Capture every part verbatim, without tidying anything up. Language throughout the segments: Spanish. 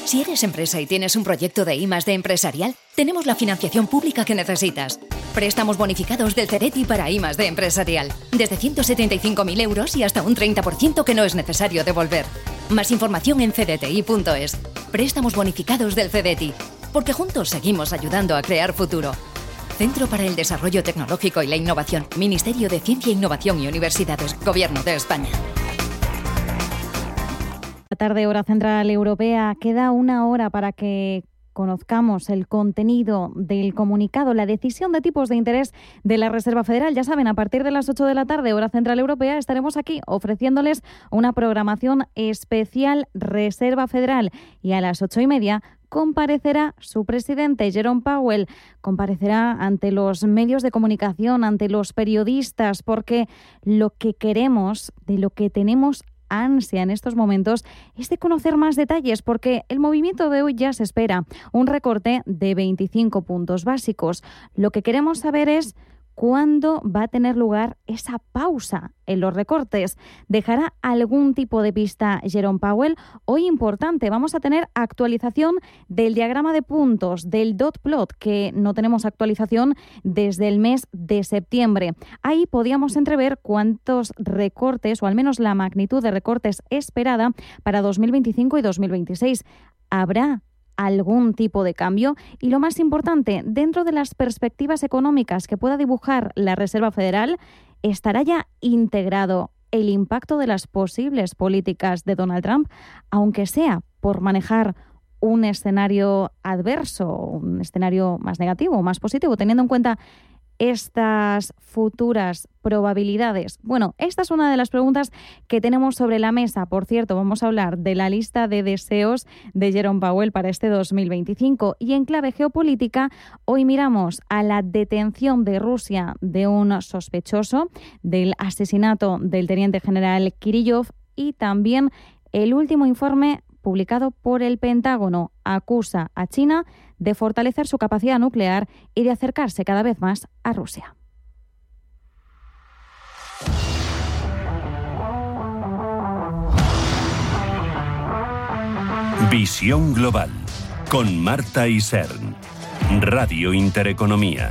Si eres empresa y tienes un proyecto de I más D empresarial, tenemos la financiación pública que necesitas. Préstamos bonificados del Cedeti para I más D empresarial. Desde ciento setenta y cinco mil euros y hasta un treinta por ciento que no es necesario devolver. Más información en cdti punto es. Préstamos bonificados del Cedeti. Porque juntos seguimos ayudando a crear futuro. Centro para el Desarrollo Tecnológico y la Innovación. Ministerio de Ciencia, Innovación y Universidades. Gobierno de España. La tarde, hora central europea, queda una hora para que conozcamos el contenido del comunicado, la decisión de tipos de interés de la Reserva Federal. Ya saben, a partir de las ocho de la tarde, hora central europea, estaremos aquí ofreciéndoles una programación especial Reserva Federal. Y a las ocho y media comparecerá su presidente, Jerome Powell. Comparecerá ante los medios de comunicación, ante los periodistas, porque lo que queremos, de lo que tenemos ansia en estos momentos, es de conocer más detalles, porque el movimiento de hoy ya se espera un recorte de veinticinco puntos básicos. Lo que queremos saber es cuándo va a tener lugar esa pausa en los recortes. ¿Dejará algún tipo de pista Jerome Powell? Hoy importante, vamos a tener actualización del diagrama de puntos, del dot plot, que no tenemos actualización desde el mes de septiembre. Ahí podíamos entrever cuántos recortes, o al menos la magnitud de recortes esperada para dos mil veinticinco y dos mil veintiséis. ¿Habrá algún tipo de cambio? Y lo más importante, dentro de las perspectivas económicas que pueda dibujar la Reserva Federal, ¿estará ya integrado el impacto de las posibles políticas de Donald Trump, aunque sea por manejar un escenario adverso, un escenario más negativo o más positivo, teniendo en cuenta estas futuras probabilidades? Bueno, esta es una de las preguntas que tenemos sobre la mesa. Por cierto, vamos a hablar de la lista de deseos de Jerome Powell para este dos mil veinticinco. Y en clave geopolítica, hoy miramos a la detención de Rusia de un sospechoso del asesinato del teniente general Kirillov, y también el último informe publicado por el Pentágono acusa a China de fortalecer su capacidad nuclear y de acercarse cada vez más a Rusia. Visión Global con Marta Isern, Radio Intereconomía.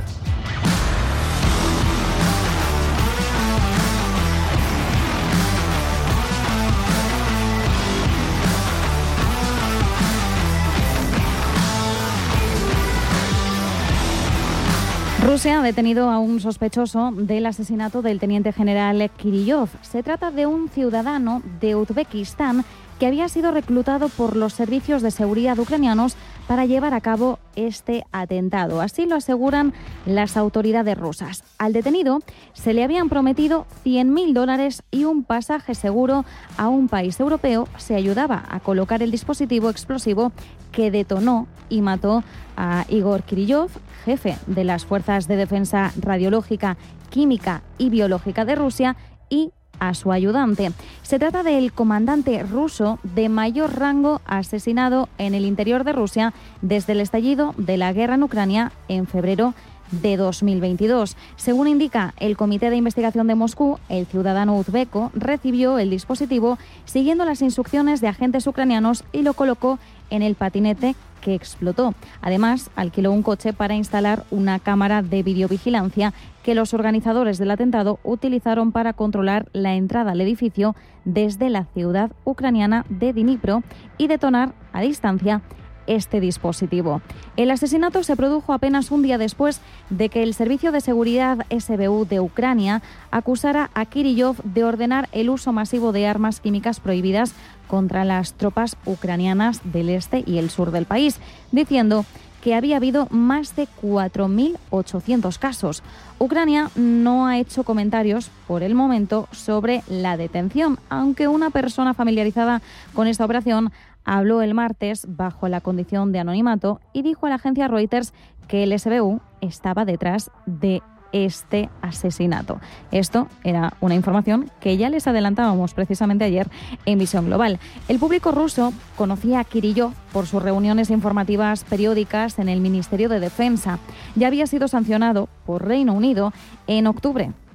Rusia ha detenido a un sospechoso del asesinato del teniente general Kirillov. Se trata de un ciudadano de Uzbekistán que había sido reclutado por los servicios de seguridad ucranianos para llevar a cabo este atentado. Así lo aseguran las autoridades rusas. Al detenido se le habían prometido cien mil dólares y un pasaje seguro a un país europeo. Se ayudaba a colocar el dispositivo explosivo que detonó y mató a Igor Kirillov, jefe de las Fuerzas de Defensa Radiológica, Química y Biológica de Rusia, y a su ayudante. Se trata del comandante ruso de mayor rango asesinado en el interior de Rusia desde el estallido de la guerra en Ucrania en febrero de dos mil veintidós. Según indica el Comité de Investigación de Moscú, el ciudadano uzbeco recibió el dispositivo siguiendo las instrucciones de agentes ucranianos y lo colocó en el patinete que explotó. Además, alquiló un coche para instalar una cámara de videovigilancia que los organizadores del atentado utilizaron para controlar la entrada al edificio desde la ciudad ucraniana de Dnipro y detonar a distancia este dispositivo. El asesinato se produjo apenas un día después de que el Servicio de Seguridad S B U de Ucrania acusara a Kirillov de ordenar el uso masivo de armas químicas prohibidas contra las tropas ucranianas del este y el sur del país, diciendo que había habido más de cuatro mil ochocientos casos. Ucrania no ha hecho comentarios por el momento sobre la detención, aunque una persona familiarizada con esta operación habló el martes bajo la condición de anonimato y dijo a la agencia Reuters que el S B U estaba detrás de este asesinato. Esto era una información que ya les adelantábamos precisamente ayer en Visión Global. El público ruso conocía a Kirillov por sus reuniones informativas periódicas en el Ministerio de Defensa. Ya había sido sancionado por Reino Unido en octubre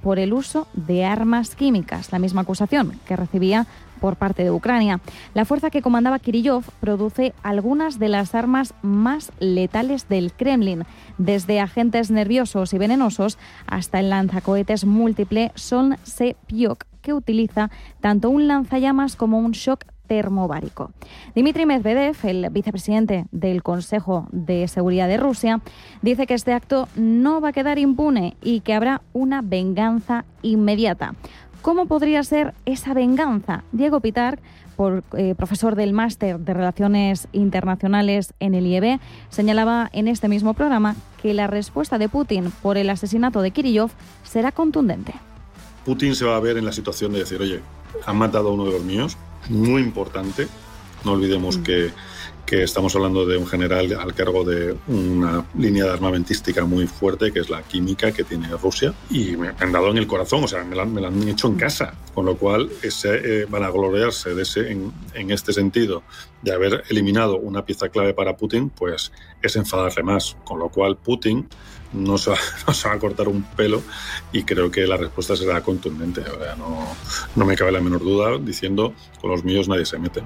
por el uso de armas químicas, la misma acusación que recibía por parte de Ucrania. La fuerza que comandaba Kirillov produce algunas de las armas más letales del Kremlin, desde agentes nerviosos y venenosos hasta el lanzacohetes múltiple Son-Se-Pyok, que utiliza tanto un lanzallamas como un shock termobárico. Dmitry Medvedev, el vicepresidente del Consejo de Seguridad de Rusia, dice que este acto no va a quedar impune y que habrá una venganza inmediata. ¿Cómo podría ser esa venganza? Diego Pitarch, por, eh, profesor del Máster de Relaciones Internacionales en el I E B, señalaba en este mismo programa que la respuesta de Putin por el asesinato de Kirillov será contundente. Putin se va a ver en la situación de decir, oye, han matado a uno de los míos, muy importante. No olvidemos mm. que, que estamos hablando de un general al cargo de una línea de armamentística muy fuerte, que es la química que tiene Rusia, y me han dado en el corazón, o sea, me la, me la han hecho en casa, con lo cual ese, eh, van a gloriarse de ese, en, en este sentido de haber eliminado una pieza clave para Putin, pues es enfadarle más, con lo cual Putin no se va, no se va a cortar un pelo y creo que la respuesta será contundente. O sea, no, no me cabe la menor duda diciendo con los míos nadie se mete.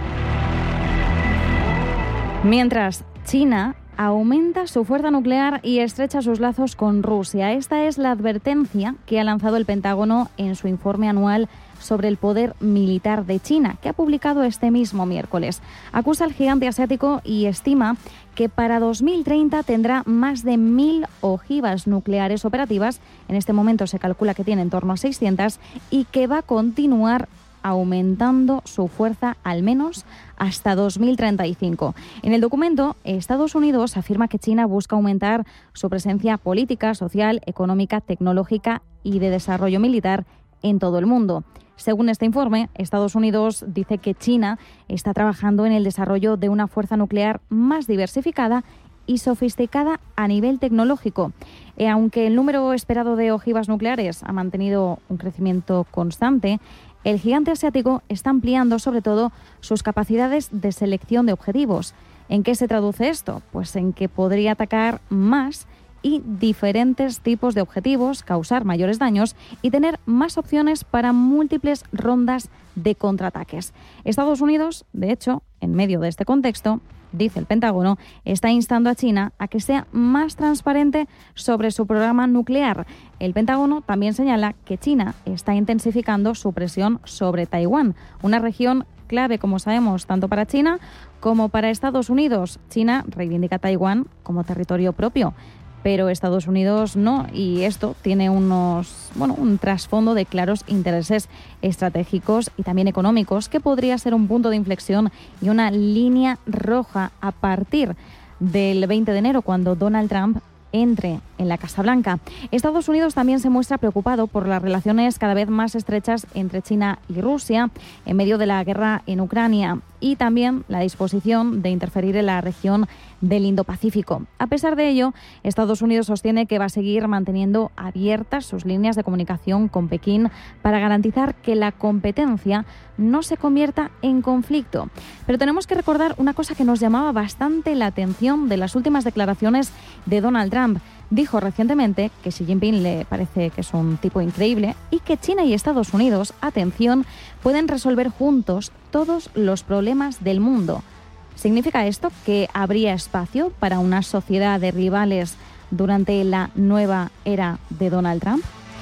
Mientras, China aumenta su fuerza nuclear y estrecha sus lazos con Rusia. Esta es la advertencia que ha lanzado el Pentágono en su informe anual sobre el poder militar de China, que ha publicado este mismo miércoles. Acusa al gigante asiático y estima que para dos mil treinta tendrá más de mil ojivas nucleares operativas. En este momento se calcula que tiene en torno a seiscientas y que va a continuar aumentando su fuerza al menos hasta dos mil treinta y cinco. En el documento, Estados Unidos afirma que China busca aumentar su presencia política, social, económica, tecnológica y de desarrollo militar en todo el mundo. Según este informe, Estados Unidos dice que China está trabajando en el desarrollo de una fuerza nuclear más diversificada y sofisticada a nivel tecnológico. Eh, aunque el número esperado de ojivas nucleares ha mantenido un crecimiento constante, el gigante asiático está ampliando sobre todo sus capacidades de selección de objetivos. ¿En qué se traduce esto? Pues en que podría atacar más y diferentes tipos de objetivos, causar mayores daños y tener más opciones para múltiples rondas de contraataques. Estados Unidos, de hecho, en medio de este contexto, dice el Pentágono, está instando a China a que sea más transparente sobre su programa nuclear. El Pentágono también señala que China está intensificando su presión sobre Taiwán, una región clave, como sabemos, tanto para China como para Estados Unidos. China reivindica Taiwán como territorio propio, pero Estados Unidos no, y esto tiene unos, bueno, un trasfondo de claros intereses estratégicos y también económicos que podría ser un punto de inflexión y una línea roja a partir del veinte de enero, cuando Donald Trump entre en la Casa Blanca. Estados Unidos también se muestra preocupado por las relaciones cada vez más estrechas entre China y Rusia en medio de la guerra en Ucrania y también la disposición de interferir en la región del Indo-Pacífico. A pesar de ello, Estados Unidos sostiene que va a seguir manteniendo abiertas sus líneas de comunicación con Pekín para garantizar que la competencia no se convierta en conflicto. Pero tenemos que recordar una cosa que nos llamaba bastante la atención de las últimas declaraciones de Donald Trump. Dijo recientemente que Xi Jinping le parece que es un tipo increíble y que China y Estados Unidos, atención, pueden resolver juntos todos los problemas del mundo. ¿Significa esto que habría espacio para una sociedad de rivales durante la nueva era de Donald Trump?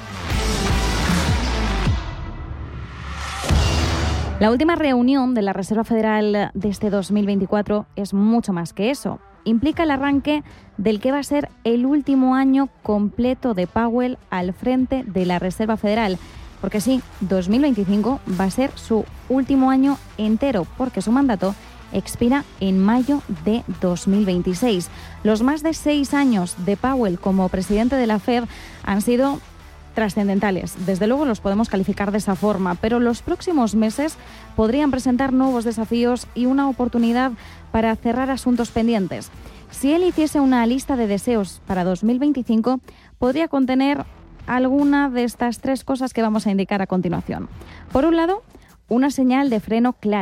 La última reunión de la Reserva Federal de este dos mil veinticuatro es mucho más que eso. Implica el arranque del que va a ser el último año completo de Powell al frente de la Reserva Federal. Porque sí, dos mil veinticinco va a ser su último año entero, porque su mandato expira en mayo de dos mil veintiséis. Los más de seis años de Powell como presidente de la Fed han sido trascendentales. Desde luego los podemos calificar de esa forma, pero los próximos meses podrían presentar nuevos desafíos y una oportunidad para cerrar asuntos pendientes. Si él hiciese una lista de deseos para dos mil veinticinco, podría contener alguna de estas tres cosas que vamos a indicar a continuación. Por un lado, una señal de freno clara.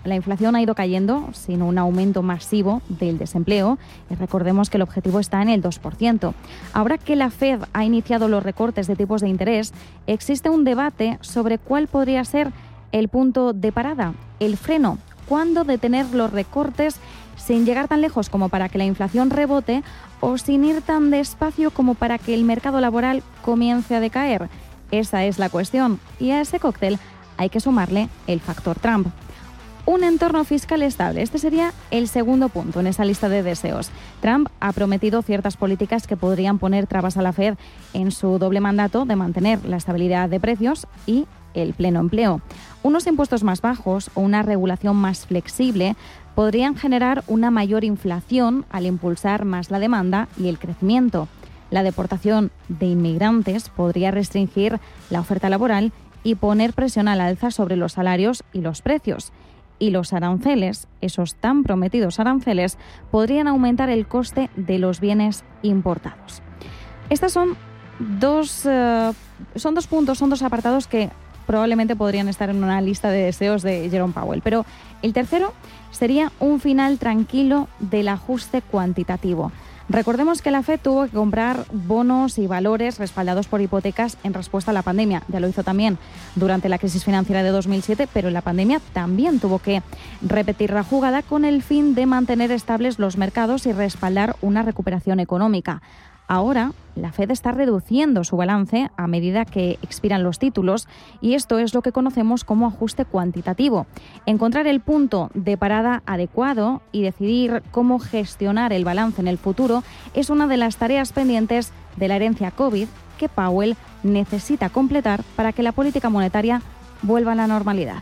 la inflación ha ido cayendo sin un aumento masivo del desempleo y recordemos que el objetivo está en el dos por ciento. Ahora que la Fed ha iniciado los recortes de tipos de interés, existe un debate sobre cuál podría ser el punto de parada, el freno, cuándo detener los recortes sin llegar tan lejos como para que la inflación rebote o sin ir tan despacio como para que el mercado laboral comience a decaer. Esa es la cuestión y a ese cóctel hay que sumarle el factor Trump. Un entorno fiscal estable. Este sería el segundo punto en esa lista de deseos. Trump ha prometido ciertas políticas que podrían poner trabas a la Fed en su doble mandato de mantener la estabilidad de precios y el pleno empleo. Unos impuestos más bajos o una regulación más flexible podrían generar una mayor inflación al impulsar más la demanda y el crecimiento. La deportación de inmigrantes podría restringir la oferta laboral y poner presión al alza sobre los salarios y los precios. Y los aranceles, esos tan prometidos aranceles, podrían aumentar el coste de los bienes importados. Estas son dos, uh, son dos puntos, son dos apartados que probablemente podrían estar en una lista de deseos de Jerome Powell. Pero el tercero sería un final tranquilo del ajuste cuantitativo. Recordemos que la Fed tuvo que comprar bonos y valores respaldados por hipotecas en respuesta a la pandemia. Ya lo hizo también durante la crisis financiera de dos mil siete, pero en la pandemia también tuvo que repetir la jugada con el fin de mantener estables los mercados y respaldar una recuperación económica. Ahora, la Fed está reduciendo su balance a medida que expiran los títulos y esto es lo que conocemos como ajuste cuantitativo. Encontrar el punto de parada adecuado y decidir cómo gestionar el balance en el futuro es una de las tareas pendientes de la herencia COVID que Powell necesita completar para que la política monetaria vuelva a la normalidad.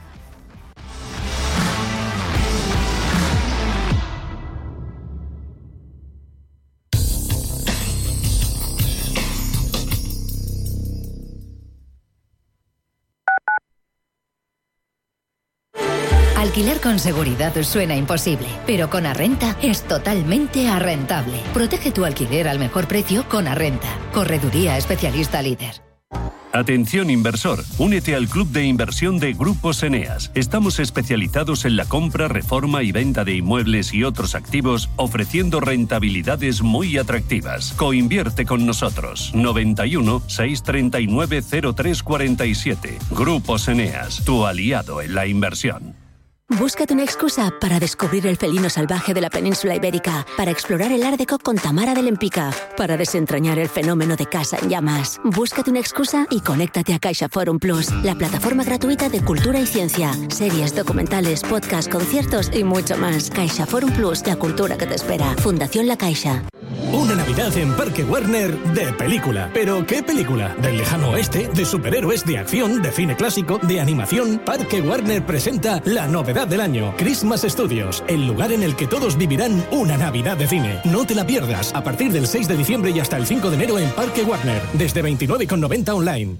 Alquilar con seguridad suena imposible, pero con Arrenta es totalmente arrentable. Protege tu alquiler al mejor precio con Arrenta. Correduría especialista líder. Atención inversor, únete al club de inversión de Grupos Eneas. Estamos especializados en la compra, reforma y venta de inmuebles y otros activos, ofreciendo rentabilidades muy atractivas. Coinvierte con nosotros. noventa y uno, seiscientos treinta y nueve, cero tres cuarenta y siete. Grupos Eneas, tu aliado en la inversión. Búscate una excusa para descubrir el felino salvaje de la península ibérica, para explorar el Art Deco con Tamara de Lempicka, para desentrañar el fenómeno de Casa en Llamas. Búscate una excusa y conéctate a CaixaForum Plus, la plataforma gratuita de cultura y ciencia, series, documentales, podcasts, conciertos y mucho más. CaixaForum Plus, la cultura que te espera. Fundación La Caixa. Una Navidad en Parque Warner de película. ¿Pero qué película? ¿Del lejano oeste? ¿De superhéroes? ¿De acción? ¿De cine clásico? ¿De animación? Parque Warner presenta la novedad del año, Christmas Studios, el lugar en el que todos vivirán una Navidad de cine. No te la pierdas, a partir del seis de diciembre y hasta el cinco de enero en Parque Warner, desde veintinueve con noventa online.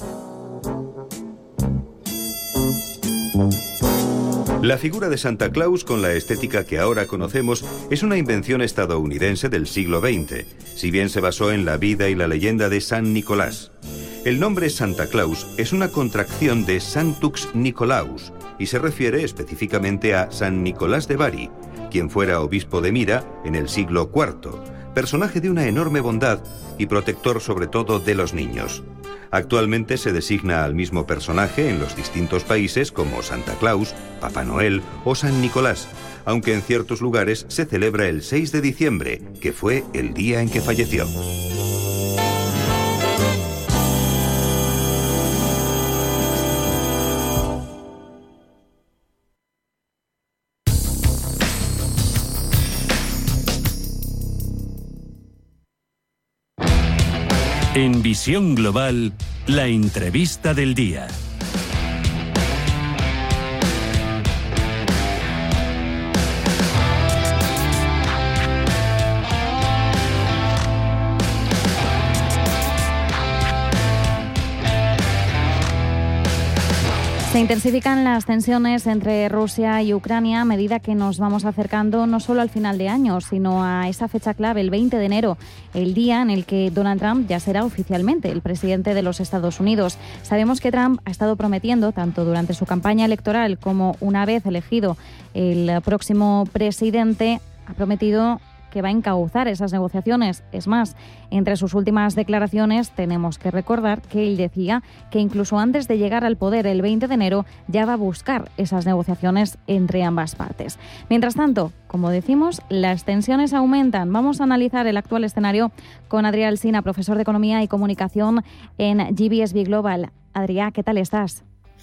La figura de Santa Claus, con la estética que ahora conocemos, es una invención estadounidense del siglo veinte, si bien se basó en la vida y la leyenda de San Nicolás. El nombre Santa Claus es una contracción de Sanctus Nicolaus y se refiere específicamente a San Nicolás de Bari, quien fuera obispo de Mira en el siglo cuarto, personaje de una enorme bondad y protector sobre todo de los niños. Actualmente se designa al mismo personaje en los distintos países como Santa Claus, Papá Noel o San Nicolás, aunque en ciertos lugares se celebra el seis de diciembre, que fue el día en que falleció. En Visión Global, la entrevista del día. Se intensifican las tensiones entre Rusia y Ucrania a medida que nos vamos acercando no solo al final de año, sino a esa fecha clave, el veinte de enero, el día en el que Donald Trump ya será oficialmente el presidente de los Estados Unidos. Sabemos que Trump ha estado prometiendo, tanto durante su campaña electoral como una vez elegido el próximo presidente, ha prometido que va a encauzar esas negociaciones. Es más, entre sus últimas declaraciones tenemos que recordar que él decía que incluso antes de llegar al poder el veinte de enero ya va a buscar esas negociaciones entre ambas partes. Mientras tanto, como decimos, las tensiones aumentan. Vamos a analizar el actual escenario con Adrià Alsina, profesor de Economía y Comunicación en G B S B Global. Adrià, ¿qué tal estás?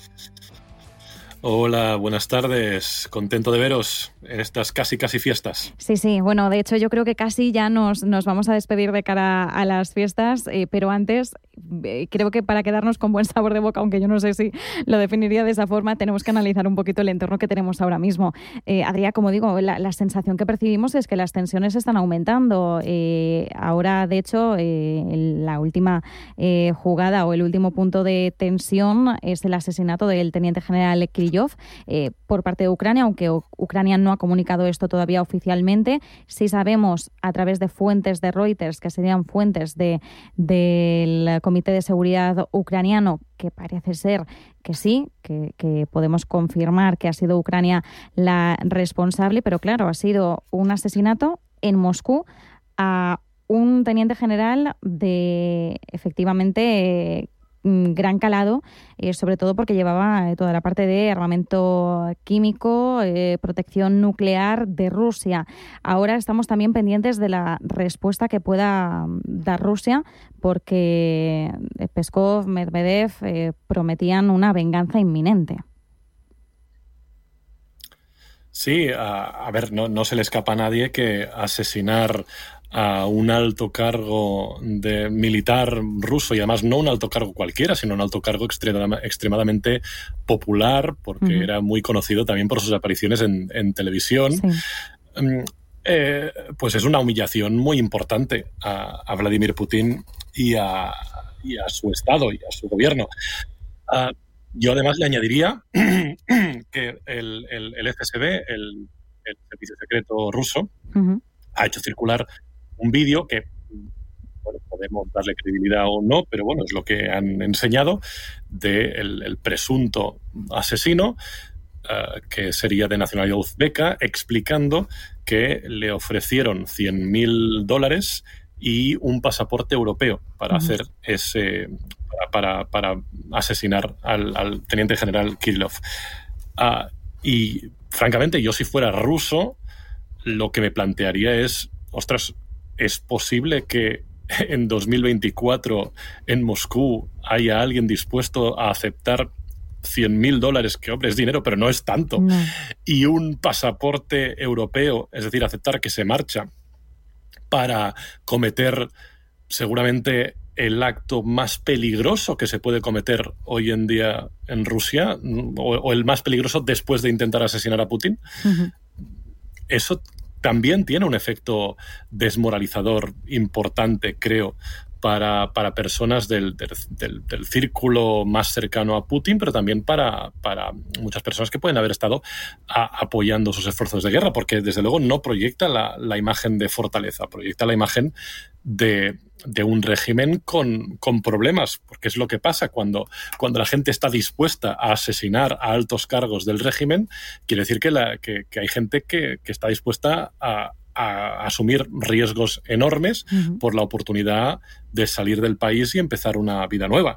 Hola, buenas tardes. Contento de veros en estas casi casi fiestas. Sí, sí. Bueno, de hecho yo creo que casi ya nos, nos vamos a despedir de cara a las fiestas, eh, pero antes eh, creo que para quedarnos con buen sabor de boca, aunque yo no sé si lo definiría de esa forma, tenemos que analizar un poquito el entorno que tenemos ahora mismo. Eh, Adrià, como digo, la, la sensación que percibimos es que las tensiones están aumentando. Eh, ahora, de hecho, eh, la última eh, jugada o el último punto de tensión es el asesinato del teniente general Kirillov Eh, por parte de Ucrania, aunque Ucrania no ha comunicado esto todavía oficialmente. Sí sabemos a través de fuentes de Reuters, que serían fuentes de, del Comité de Seguridad ucraniano, que parece ser que sí, que, que podemos confirmar que ha sido Ucrania la responsable, pero claro, ha sido un asesinato en Moscú a un teniente general de, efectivamente, gran calado, eh, sobre todo porque llevaba eh, toda la parte de armamento químico, eh, protección nuclear de Rusia. Ahora estamos también pendientes de la respuesta que pueda dar Rusia, porque Peskov, Medvedev eh, prometían una venganza inminente. Sí, a, a ver, no, no se le escapa a nadie que asesinar a un alto cargo de militar ruso, y además no un alto cargo cualquiera, sino un alto cargo extrema, extremadamente popular, porque uh-huh. era muy conocido también por sus apariciones en, en televisión, sí. eh, pues es una humillación muy importante a, a Vladimir Putin y a, y a su Estado y a su gobierno. Uh, yo además le añadiría que el, el, el F S B, el, el Servicio Secreto ruso, uh-huh. ha hecho circular un vídeo que, bueno, podemos darle credibilidad o no, pero bueno, es lo que han enseñado del de el presunto asesino, uh, que sería de nacionalidad uzbeka, explicando que le ofrecieron cien mil dólares y un pasaporte europeo para uh-huh. hacer ese, para, para, para asesinar al, al teniente general Kirillov. Uh, y francamente, yo si fuera ruso, lo que me plantearía es, ostras, ¿es posible que en dos mil veinticuatro en Moscú haya alguien dispuesto a aceptar cien mil dólares, que hombre es dinero, pero no es tanto, no. y un pasaporte europeo, es decir, aceptar que se marcha para cometer seguramente el acto más peligroso que se puede cometer hoy en día en Rusia, o, o el más peligroso después de intentar asesinar a Putin? Uh-huh. Eso también tiene un efecto desmoralizador importante, creo, para, para personas del, del, del círculo más cercano a Putin, pero también para, para muchas personas que pueden haber estado a, apoyando sus esfuerzos de guerra, porque desde luego no proyecta la, la imagen de fortaleza, proyecta la imagen de, de un régimen con, con problemas, porque es lo que pasa cuando, cuando la gente está dispuesta a asesinar a altos cargos del régimen. Quiere decir que, la, que, que hay gente que, que está dispuesta a, a asumir riesgos enormes uh-huh. por la oportunidad de salir del país y empezar una vida nueva.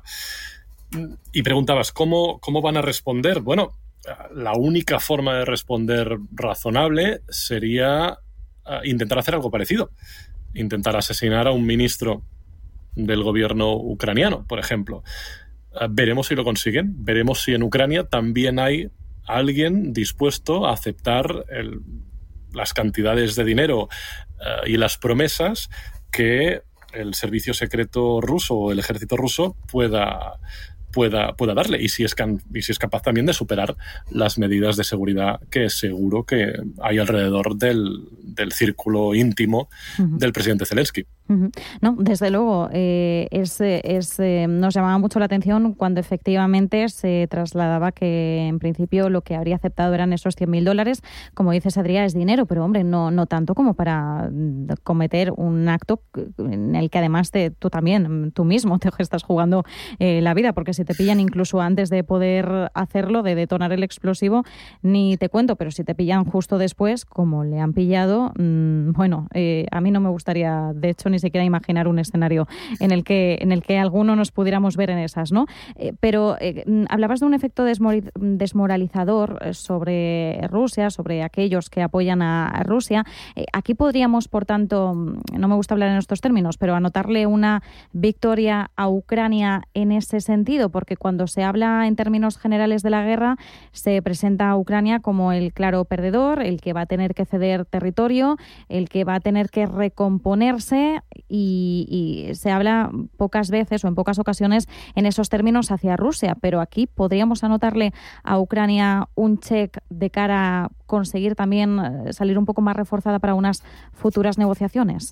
Y preguntabas, ¿cómo, cómo van a responder? Bueno, la única forma de responder razonable sería uh, intentar hacer algo parecido. Intentar asesinar a un ministro del gobierno ucraniano, por ejemplo. Uh, veremos si lo consiguen. Veremos si en Ucrania también hay alguien dispuesto a aceptar el, las cantidades de dinero uh, y las promesas que el servicio secreto ruso o el ejército ruso pueda, pueda, pueda darle. Y si, es can, y si es capaz también de superar las medidas de seguridad que seguro que hay alrededor del, del círculo íntimo uh-huh. del presidente Zelensky. No, desde luego, eh, es, es, eh, nos llamaba mucho la atención cuando efectivamente se trasladaba que en principio lo que habría aceptado eran esos cien mil dólares. Como dices, Adrià, es dinero, pero hombre, no, no tanto como para cometer un acto en el que además te, tú también, tú mismo te estás jugando eh, la vida, porque si te pillan incluso antes de poder hacerlo, de detonar el explosivo, ni te cuento, pero si te pillan justo después, como le han pillado, mmm, bueno, eh, a mí no me gustaría, de hecho, ni siquiera imaginar un escenario en el que en el que alguno nos pudiéramos ver en esas, ¿no? Eh, pero eh, hablabas de un efecto desmor- desmoralizador sobre Rusia, sobre aquellos que apoyan a, a Rusia. Eh, aquí podríamos, por tanto, no me gusta hablar en estos términos, pero anotarle una victoria a Ucrania en ese sentido, porque cuando se habla en términos generales de la guerra, se presenta a Ucrania como el claro perdedor, el que va a tener que ceder territorio, el que va a tener que recomponerse. Y, y se habla pocas veces o en pocas ocasiones en esos términos hacia Rusia, pero aquí podríamos anotarle a Ucrania un check de cara a conseguir también salir un poco más reforzada para unas futuras negociaciones.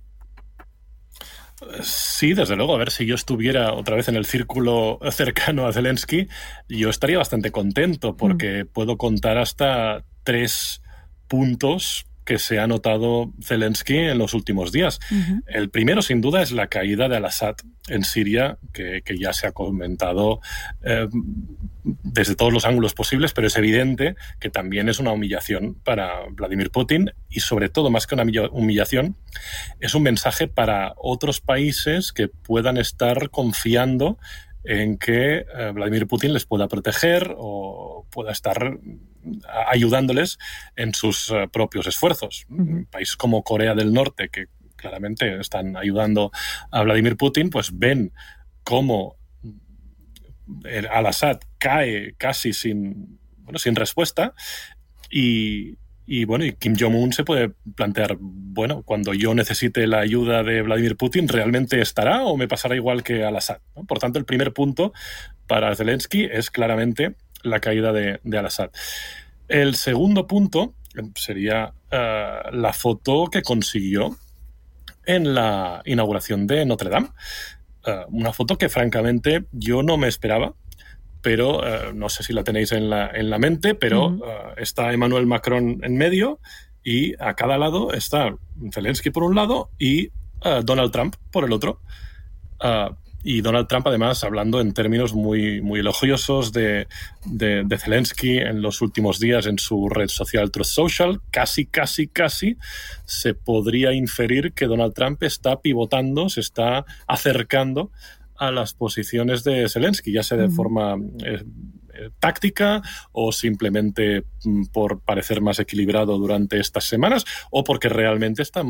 Sí, desde luego. A ver, si yo estuviera otra vez en el círculo cercano a Zelensky, yo estaría bastante contento porque mm. puedo contar hasta tres puntos que se ha notado Zelensky en los últimos días. Uh-huh. El primero, sin duda, es la caída de al-Assad en Siria, que, que ya se ha comentado eh, desde todos los ángulos posibles, pero es evidente que también es una humillación para Vladimir Putin y, sobre todo, más que una humillación, es un mensaje para otros países que puedan estar confiando en que eh, Vladimir Putin les pueda proteger o pueda estar ayudándoles en sus uh, propios esfuerzos. Uh-huh. Países como Corea del Norte, que claramente están ayudando a Vladimir Putin, pues ven cómo al-Assad cae casi sin, bueno, sin respuesta y, y, bueno, y Kim Jong-un se puede plantear, bueno, cuando yo necesite la ayuda de Vladimir Putin, ¿realmente estará o me pasará igual que al-Assad? ¿No? Por tanto, el primer punto para Zelensky es claramente la caída de, de al-Assad. El segundo punto sería uh, la foto que consiguió en la inauguración de Notre Dame. Uh, una foto que, francamente, yo no me esperaba, pero uh, no sé si la tenéis en la, en la mente, pero uh-huh. uh, está Emmanuel Macron en medio y a cada lado está Zelensky por un lado y uh, Donald Trump por el otro. Uh, Y Donald Trump, además, hablando en términos muy, muy elogiosos de, de, de Zelensky en los últimos días en su red social Truth Social, casi, casi, casi se podría inferir que Donald Trump está pivotando, se está acercando a las posiciones de Zelensky, ya sea de mm. forma eh, eh, táctica o simplemente mm, por parecer más equilibrado durante estas semanas o porque realmente está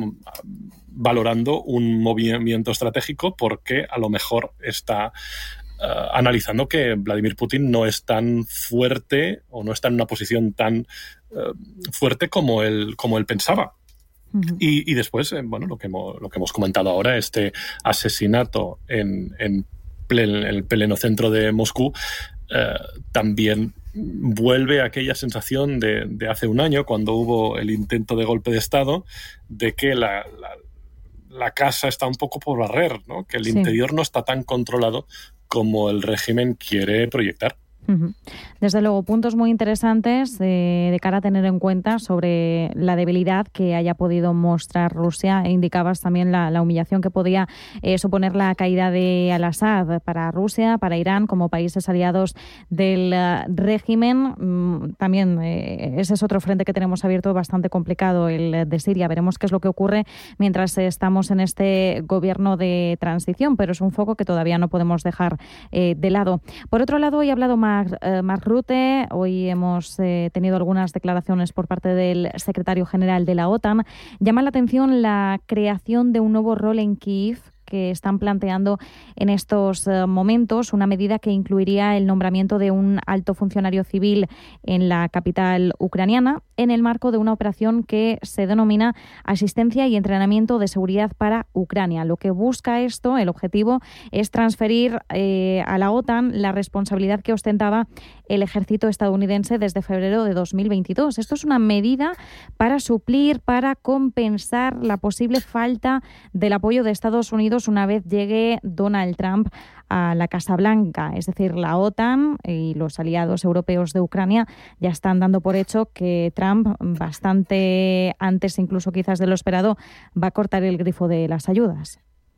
valorando un movimiento estratégico porque a lo mejor está uh, analizando que Vladimir Putin no es tan fuerte o no está en una posición tan uh, fuerte como él, como él pensaba. Uh-huh. Y, y después, eh, bueno, lo que, hemos, lo que hemos comentado ahora, este asesinato en, en plen, el pleno centro de Moscú, eh, también vuelve a aquella sensación de, de hace un año, cuando hubo el intento de golpe de Estado, de que la, la, la casa está un poco por barrer, ¿no? Que el sí. interior no está tan controlado como el régimen quiere proyectar. Desde luego, puntos muy interesantes eh, de cara a tener en cuenta sobre la debilidad que haya podido mostrar Rusia. E indicabas también la, la humillación que podía eh, suponer la caída de al-Assad para Rusia, para Irán, como países aliados del uh, régimen. Mm, también eh, ese es otro frente que tenemos abierto bastante complicado, el de Siria. Veremos qué es lo que ocurre mientras estamos en este gobierno de transición, pero es un foco que todavía no podemos dejar eh, de lado. Por otro lado, hoy he hablado más Mark Rutte, hoy hemos eh, tenido algunas declaraciones por parte del secretario general de la OTAN. Llama la atención la creación de un nuevo rol en Kiev que están planteando en estos uh, momentos, una medida que incluiría el nombramiento de un alto funcionario civil en la capital ucraniana en el marco de una operación que se denomina Asistencia y Entrenamiento de Seguridad para Ucrania. Lo que busca esto, el objetivo, es transferir eh, a la OTAN la responsabilidad que ostentaba el ejército estadounidense desde febrero de dos mil veintidós. Esto es una medida para suplir, para compensar la posible falta del apoyo de Estados Unidos una vez llegue Donald Trump a la Casa Blanca. Es decir, la OTAN y los aliados europeos de Ucrania ya están dando por hecho que Trump, bastante antes incluso quizás de lo esperado, va a cortar el grifo de las ayudas.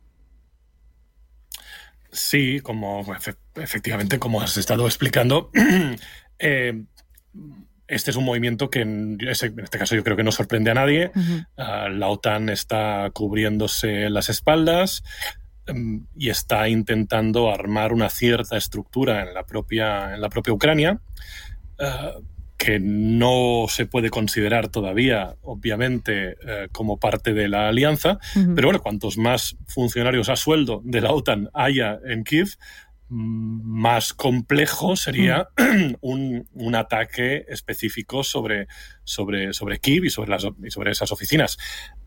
Sí, como efectivamente, como has estado explicando, eh, este es un movimiento que en este caso yo creo que no sorprende a nadie. Uh-huh. Uh, la OTAN está cubriéndose las espaldas um, y está intentando armar una cierta estructura en la propia, en la propia Ucrania, uh, que no se puede considerar todavía, obviamente, eh, como parte de la alianza, uh-huh. pero bueno, cuantos más funcionarios a sueldo de la OTAN haya en Kiev, más complejo sería uh-huh. un, un ataque específico sobre, sobre, sobre Kiev y sobre, las, y sobre esas oficinas.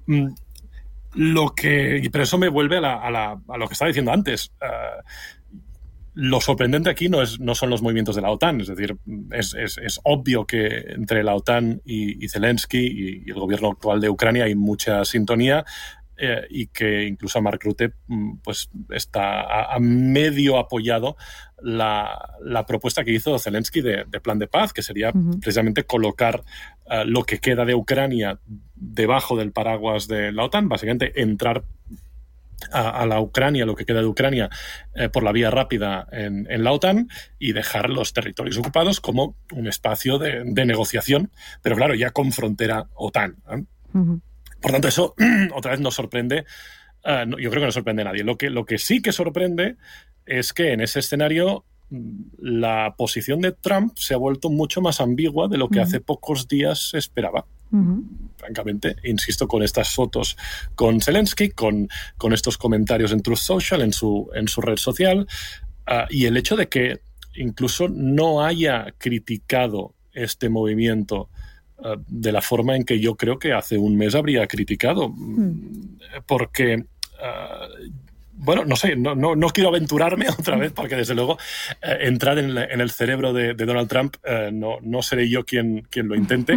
Lo que, pero eso me vuelve a, la, a, la, a lo que estaba diciendo antes. Uh, Lo sorprendente aquí no, es, no son los movimientos de la OTAN, es decir, es, es, es obvio que entre la OTAN y, y Zelensky y, y el gobierno actual de Ucrania hay mucha sintonía eh, y que incluso Mark Rutte pues, está a, a medio apoyado la, la propuesta que hizo Zelensky de, de plan de paz, que sería uh-huh. precisamente colocar uh, lo que queda de Ucrania debajo del paraguas de la OTAN, básicamente entrar A, a la Ucrania, lo que queda de Ucrania, eh, por la vía rápida en, en la OTAN y dejar los territorios ocupados como un espacio de, de negociación, pero claro, ya con frontera OTAN, ¿eh? Uh-huh. Por tanto, eso otra vez nos sorprende, uh, no, yo creo que no sorprende a nadie. Lo que, lo que sí que sorprende es que en ese escenario la posición de Trump se ha vuelto mucho más ambigua de lo que uh-huh. hace pocos días se esperaba. Uh-huh. Francamente, insisto, con estas fotos con Zelensky, con, con estos comentarios en Truth Social, en su, en su red social, uh, y el hecho de que incluso no haya criticado este movimiento uh, de la forma en que yo creo que hace un mes habría criticado, uh-huh. porque uh, bueno, no sé, no, no, no quiero aventurarme otra vez porque desde luego eh, entrar en, en el cerebro de, de Donald Trump eh, no, no seré yo quien, quien lo intente.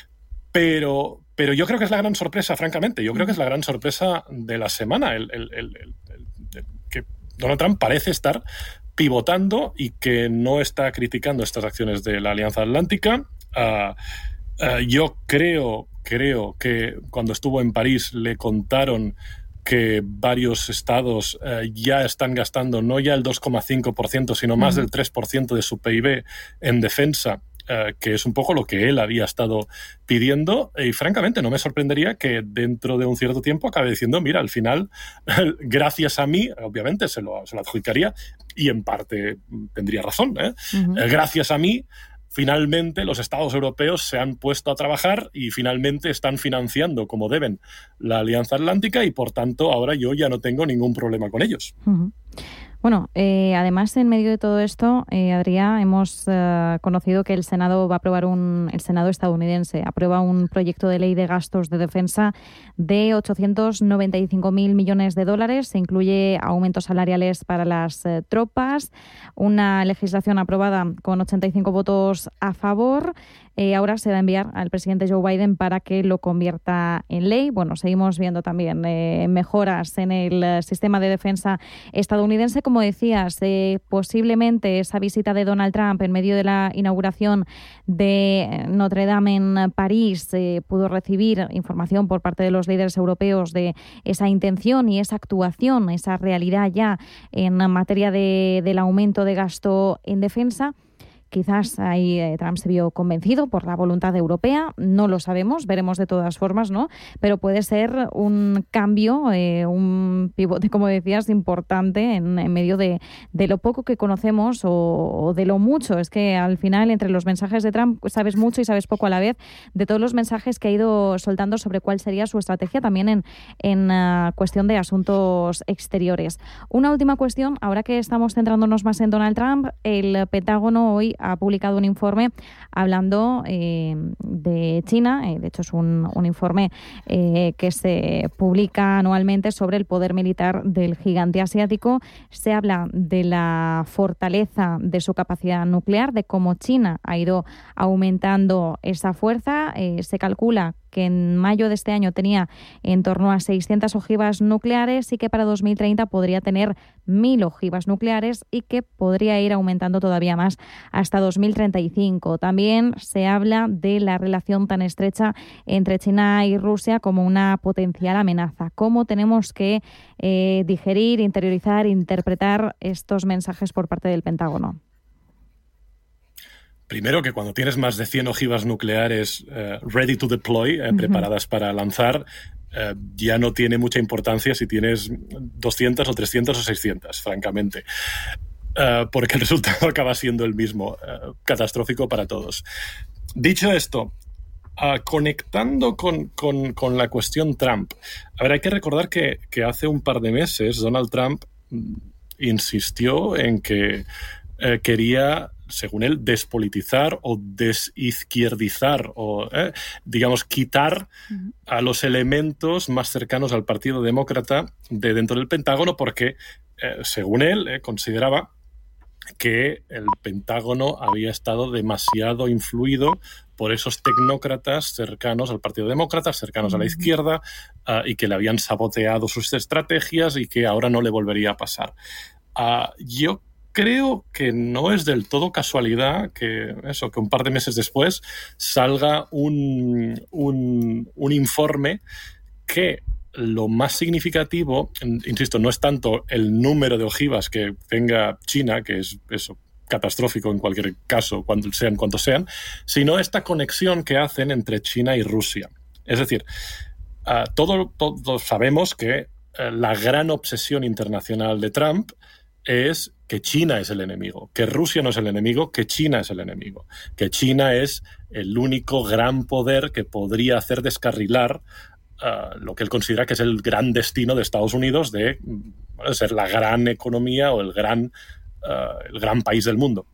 Pero, pero yo creo que es la gran sorpresa, francamente. Yo creo que es la gran sorpresa de la semana. El, el, el, el, el, el, que Donald Trump parece estar pivotando y que no está criticando estas acciones de la Alianza Atlántica. Uh, uh, yo creo, creo que cuando estuvo en París le contaron que varios estados uh, ya están gastando no ya el dos coma cinco por ciento, sino más uh-huh. del tres por ciento de su P I B en defensa. Uh, que es un poco lo que él había estado pidiendo y francamente no me sorprendería que dentro de un cierto tiempo acabe diciendo, mira, al final, gracias a mí, obviamente se lo, se lo adjudicaría y en parte tendría razón, ¿eh? Uh-huh. Uh, gracias a mí, finalmente los estados europeos se han puesto a trabajar y finalmente están financiando como deben la Alianza Atlántica y por tanto ahora yo ya no tengo ningún problema con ellos. Uh-huh. Bueno, eh, además, en medio de todo esto, eh, Adrià, hemos eh, conocido que el Senado va a aprobar un, el Senado estadounidense aprueba un proyecto de ley de gastos de defensa de ochocientos noventa y cinco mil millones de dólares. Se incluye aumentos salariales para las eh, tropas, una legislación aprobada con ochenta y cinco votos a favor. Eh, ahora se va a enviar al presidente Joe Biden para que lo convierta en ley. Bueno, seguimos viendo también eh, mejoras en el sistema de defensa estadounidense. Como decías, eh, posiblemente esa visita de Donald Trump en medio de la inauguración de Notre Dame en París eh, pudo recibir información por parte de los líderes europeos de esa intención y esa actuación, esa realidad ya en materia de, del aumento de gasto en defensa. Quizás ahí eh, Trump se vio convencido por la voluntad europea, no lo sabemos, veremos de todas formas, ¿no? Pero puede ser un cambio, eh, un pivote, como decías, importante en, en medio de, de lo poco que conocemos o, o de lo mucho. Es que al final, entre los mensajes de Trump, sabes mucho y sabes poco a la vez, de todos los mensajes que ha ido soltando sobre cuál sería su estrategia también en, en uh, cuestión de asuntos exteriores. Una última cuestión, ahora que estamos centrándonos más en Donald Trump, el Pentágono hoy ha publicado un informe hablando eh, de China. Eh, de hecho, es un, un informe eh, que se publica anualmente sobre el poder militar del gigante asiático. Se habla de la fortaleza de su capacidad nuclear, de cómo China ha ido aumentando esa fuerza. Eh, se calcula que en mayo de este año tenía en torno a seiscientas ojivas nucleares y que para dos mil treinta podría tener mil ojivas nucleares y que podría ir aumentando todavía más hasta dos mil treinta y cinco. También se habla de la relación tan estrecha entre China y Rusia como una potencial amenaza. ¿Cómo tenemos que eh, digerir, interiorizar, interpretar estos mensajes por parte del Pentágono? Primero, que cuando tienes más de cien ojivas nucleares uh, ready to deploy, eh, uh-huh. preparadas para lanzar, uh, ya no tiene mucha importancia si tienes doscientas o trescientas o seiscientas, francamente. Uh, porque el resultado acaba siendo el mismo, uh, catastrófico para todos. Dicho esto, uh, conectando con, con, con la cuestión Trump, a ver, hay que recordar que, que hace un par de meses Donald Trump insistió en que uh, quería, según él, despolitizar o desizquierdizar o, eh, digamos, quitar uh-huh. a los elementos más cercanos al Partido Demócrata de dentro del Pentágono porque, eh, según él, eh, consideraba que el Pentágono había estado demasiado influido por esos tecnócratas cercanos al Partido Demócrata, cercanos uh-huh. a la izquierda, uh, y que le habían saboteado sus estrategias y que ahora no le volvería a pasar. Uh, yo Creo que no es del todo casualidad que eso, que un par de meses después salga un, un, un informe que lo más significativo, insisto, no es tanto el número de ojivas que tenga China, que es eso, catastrófico en cualquier caso, cuando sean cuantos sean, sino esta conexión que hacen entre China y Rusia. Es decir, uh, todos todo sabemos que uh, la gran obsesión internacional de Trump es que China es el enemigo, que Rusia no es el enemigo, que China es el enemigo, que China es el único gran poder que podría hacer descarrilar uh, lo que él considera que es el gran destino de Estados Unidos de, bueno, de ser la gran economía o el gran, uh, el gran país del mundo.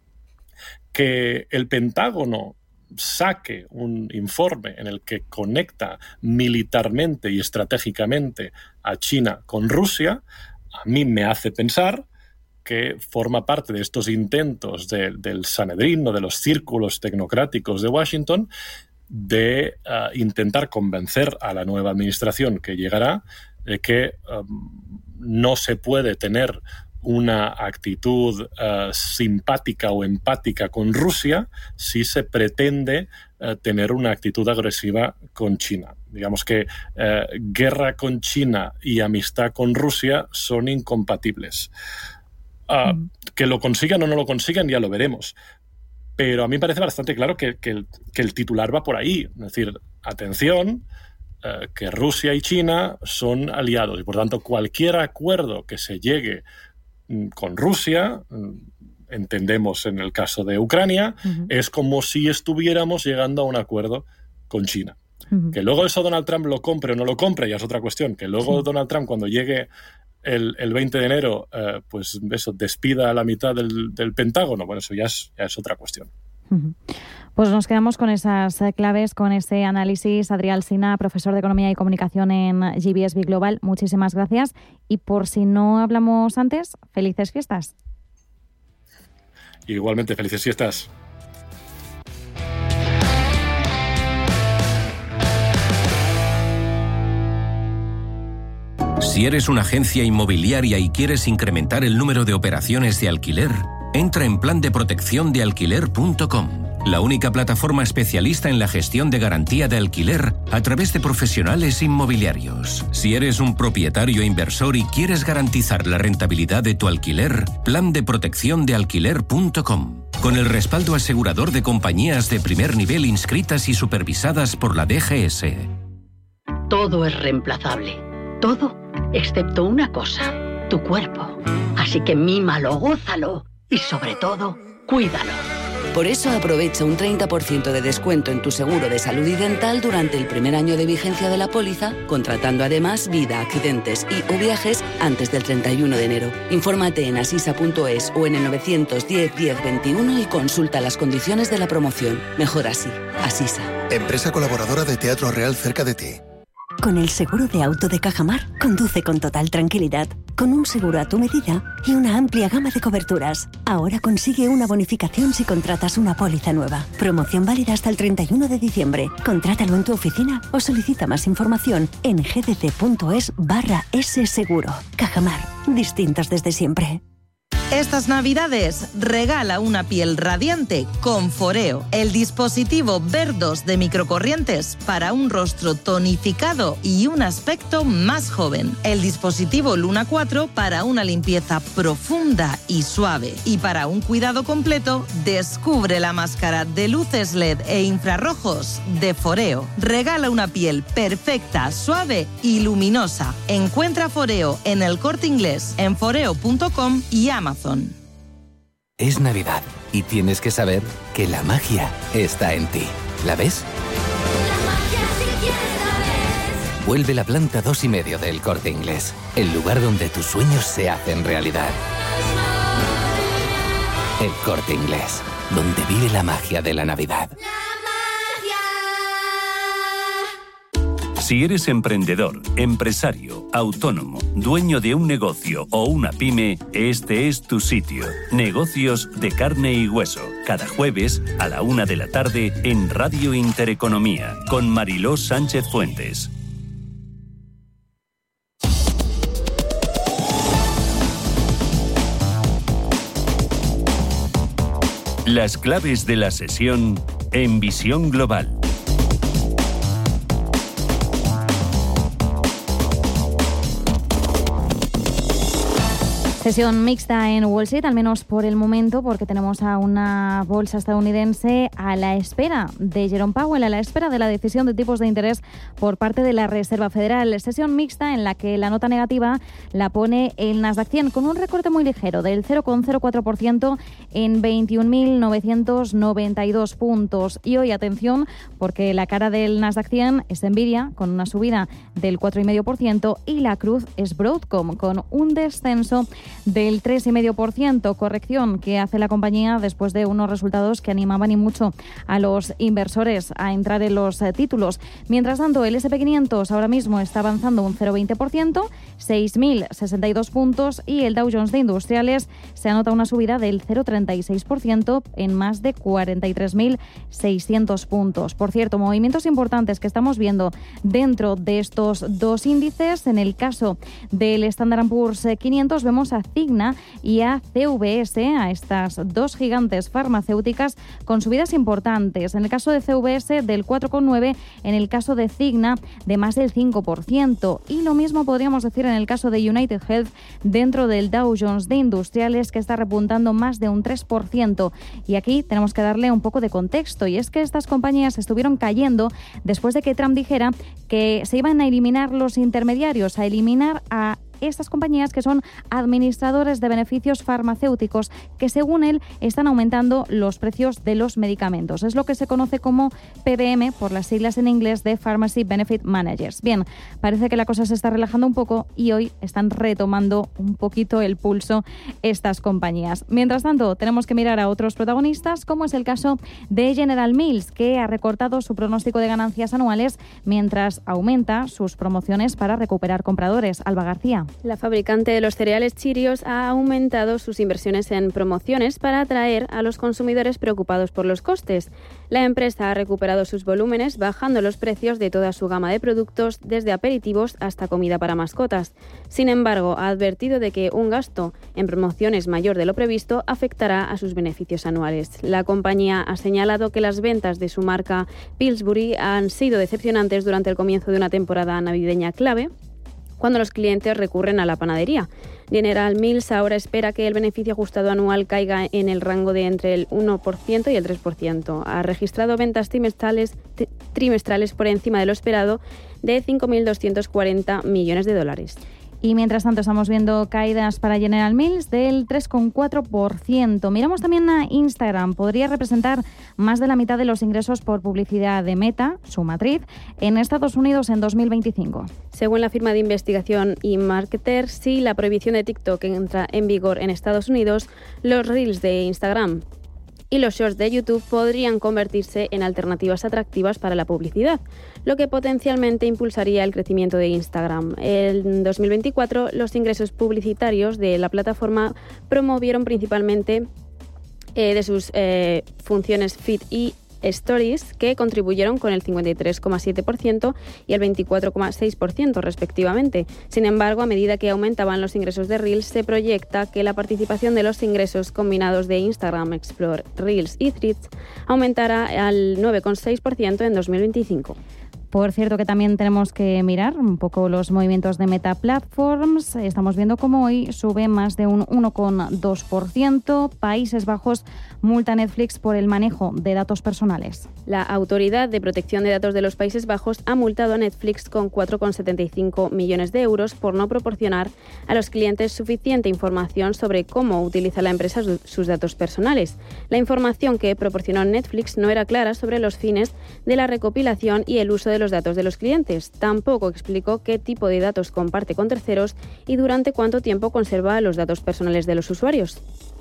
Que el Pentágono saque un informe en el que conecta militarmente y estratégicamente a China con Rusia, a mí me hace pensar que forma parte de estos intentos de, del Sanedrín o de los círculos tecnocráticos de Washington de uh, intentar convencer a la nueva administración que llegará de que um, no se puede tener una actitud uh, simpática o empática con Rusia si se pretende uh, tener una actitud agresiva con China. Digamos que uh, guerra con China y amistad con Rusia son incompatibles. Uh, mm. Que lo consigan o no lo consigan ya lo veremos. Pero a mí me parece bastante claro que, que, el, que el titular va por ahí. Es decir, atención, uh, que Rusia y China son aliados y por tanto cualquier acuerdo que se llegue con Rusia, entendemos en el caso de Ucrania, uh-huh. es como si estuviéramos llegando a un acuerdo con China. Uh-huh. Que luego eso Donald Trump lo compre o no lo compre ya es otra cuestión. Que luego sí. Donald Trump cuando llegue el, el veinte de enero eh, pues eso, despida a la mitad del, del Pentágono, bueno, eso ya es, ya es otra cuestión. Uh-huh. Pues nos quedamos con esas claves, con ese análisis. Adrià Alsina, profesor de Economía y Comunicación en G B S B Global, muchísimas gracias. Y por si no hablamos antes, felices fiestas. Igualmente, felices fiestas. Si eres una agencia inmobiliaria y quieres incrementar el número de operaciones de alquiler, entra en plan de protección de alquiler punto com. La única plataforma especialista en la gestión de garantía de alquiler a través de profesionales inmobiliarios. Si eres un propietario inversor y quieres garantizar la rentabilidad de tu alquiler, plan de protección de alquiler punto com. con el respaldo asegurador de compañías de primer nivel inscritas y supervisadas por la D G S. Todo es reemplazable. Todo, excepto una cosa, tu cuerpo. Así que mímalo, gózalo y sobre todo, cuídalo. Por eso aprovecha un treinta por ciento de descuento en tu seguro de salud y dental durante el primer año de vigencia de la póliza, contratando además vida, accidentes y o viajes antes del treinta y uno de enero. Infórmate en asisa punto es o en el novecientos diez diez veintiuno y consulta las condiciones de la promoción. Mejor así. Asisa. Empresa colaboradora de Teatro Real cerca de ti. Con el seguro de auto de Cajamar, conduce con total tranquilidad, con un seguro a tu medida y una amplia gama de coberturas. Ahora consigue una bonificación si contratas una póliza nueva. Promoción válida hasta el treinta y uno de diciembre. Contrátalo en tu oficina o solicita más información en gdc.es barra S seguro. Cajamar, distintos desde siempre. Estas navidades regala una piel radiante con Foreo, el dispositivo Verdos de microcorrientes para un rostro tonificado y un aspecto más joven. El dispositivo Luna cuatro para una limpieza profunda y suave. Y para un cuidado completo, descubre la máscara de luces L E D e infrarrojos de Foreo. Regala una piel perfecta, suave y luminosa. Encuentra Foreo en El Corte Inglés, en foreo punto com y Amazon. Es Navidad y tienes que saber que la magia está en ti. ¿La ves? La magia si quieres la ves. Vuelve la planta dos y medio del Corte Inglés, el lugar donde tus sueños se hacen realidad. El Corte Inglés, donde vive la magia de la Navidad. Si eres emprendedor, empresario, autónomo, dueño de un negocio o una pyme, este es tu sitio. Negocios de carne y hueso. Cada jueves a la una de la tarde en Radio Intereconomía con Mariló Sánchez Fuentes. Las claves de la sesión en Visión Global. Sesión mixta en Wall Street, al menos por el momento, porque tenemos a una bolsa estadounidense a la espera de Jerome Powell, a la espera de la decisión de tipos de interés por parte de la Reserva Federal. Sesión mixta en la que la nota negativa la pone el Nasdaq cien con un recorte muy ligero del cero coma cero cuatro por ciento en veintiún mil novecientos noventa y dos puntos. Y hoy, atención, porque la cara del Nasdaq cien es Nvidia con una subida del cuatro coma cinco por ciento y la cruz es Broadcom con un descenso del tres coma cinco por ciento, corrección que hace la compañía después de unos resultados que animaban y mucho a los inversores a entrar en los eh, títulos. Mientras tanto, el ese and pe quinientos ahora mismo está avanzando un cero coma veinte por ciento, seis mil sesenta y dos puntos, y el Dow Jones de Industriales se anota una subida del cero coma treinta y seis por ciento en más de cuarenta y tres mil seiscientos puntos. Por cierto, movimientos importantes que estamos viendo dentro de estos dos índices. En el caso del Standard and Poor's quinientos vemos a Cigna y a C V S, a estas dos gigantes farmacéuticas, con subidas importantes. En el caso de C V S del cuatro coma nueve, en el caso de Cigna de más del cinco por ciento. Y lo mismo podríamos decir en el caso de United Health dentro del Dow Jones de Industriales, que está repuntando más de un tres por ciento. Y aquí tenemos que darle un poco de contexto, y es que estas compañías estuvieron cayendo después de que Trump dijera que se iban a eliminar los intermediarios, a eliminar a estas compañías que son administradores de beneficios farmacéuticos, que según él están aumentando los precios de los medicamentos. Es lo que se conoce como P B M, por las siglas en inglés de Pharmacy Benefit Managers. Bien, parece que la cosa se está relajando un poco y hoy están retomando un poquito el pulso estas compañías. Mientras tanto, tenemos que mirar a otros protagonistas, como es el caso de General Mills, que ha recortado su pronóstico de ganancias anuales mientras aumenta sus promociones para recuperar compradores. Alba García. La fabricante de los cereales Cheerios ha aumentado sus inversiones en promociones para atraer a los consumidores preocupados por los costes. La empresa ha recuperado sus volúmenes bajando los precios de toda su gama de productos, desde aperitivos hasta comida para mascotas. Sin embargo, ha advertido de que un gasto en promociones mayor de lo previsto afectará a sus beneficios anuales. La compañía ha señalado que las ventas de su marca Pillsbury han sido decepcionantes durante el comienzo de una temporada navideña clave, cuando los clientes recurren a la panadería. General Mills ahora espera que el beneficio ajustado anual caiga en el rango de entre el uno por ciento y el tres por ciento. Ha registrado ventas trimestrales, trimestrales por encima de lo esperado de cinco mil doscientos cuarenta millones de dólares. Y mientras tanto estamos viendo caídas para General Mills del tres coma cuatro por ciento. Miramos también a Instagram. Podría representar más de la mitad de los ingresos por publicidad de Meta, su matriz, en Estados Unidos en dos mil veinticinco. Según la firma de investigación eMarketer, si la prohibición de TikTok entra en vigor en Estados Unidos, los Reels de Instagram y los shorts de YouTube podrían convertirse en alternativas atractivas para la publicidad, lo que potencialmente impulsaría el crecimiento de Instagram. En dos mil veinticuatro, los ingresos publicitarios de la plataforma promovieron principalmente eh, de sus eh, funciones Feed y Stories, que contribuyeron con el cincuenta y tres coma siete por ciento y el veinticuatro coma seis por ciento respectivamente. Sin embargo, a medida que aumentaban los ingresos de Reels, se proyecta que la participación de los ingresos combinados de Instagram, Explore, Reels y Threads aumentará al nueve coma seis por ciento en dos mil veinticinco. Por cierto, que también tenemos que mirar un poco los movimientos de Meta Platforms. Estamos viendo cómo hoy sube más de un uno coma dos por ciento. Países Bajos multa a Netflix por el manejo de datos personales. La Autoridad de Protección de Datos de los Países Bajos ha multado a Netflix con cuatro coma setenta y cinco millones de euros por no proporcionar a los clientes suficiente información sobre cómo utiliza la empresa sus datos personales. La información que proporcionó Netflix no era clara sobre los fines de la recopilación y el uso de los datos de los clientes. Tampoco explicó qué tipo de datos comparte con terceros y durante cuánto tiempo conserva los datos personales de los usuarios.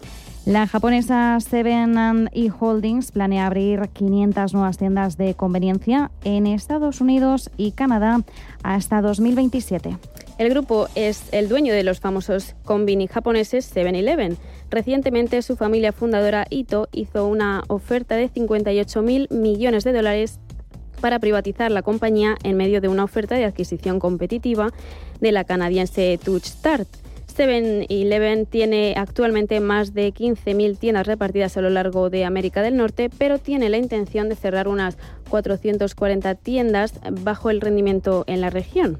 La japonesa Seven and E Holdings planea abrir quinientas nuevas tiendas de conveniencia en Estados Unidos y Canadá hasta dos mil veintisiete. El grupo es el dueño de los famosos konbini japoneses seven eleven. Recientemente, su familia fundadora Ito hizo una oferta de cincuenta y ocho mil millones de dólares para privatizar la compañía en medio de una oferta de adquisición competitiva de la canadiense Touchstart. seven eleven tiene actualmente más de quince mil tiendas repartidas a lo largo de América del Norte, pero tiene la intención de cerrar unas cuatrocientas cuarenta tiendas bajo el rendimiento en la región.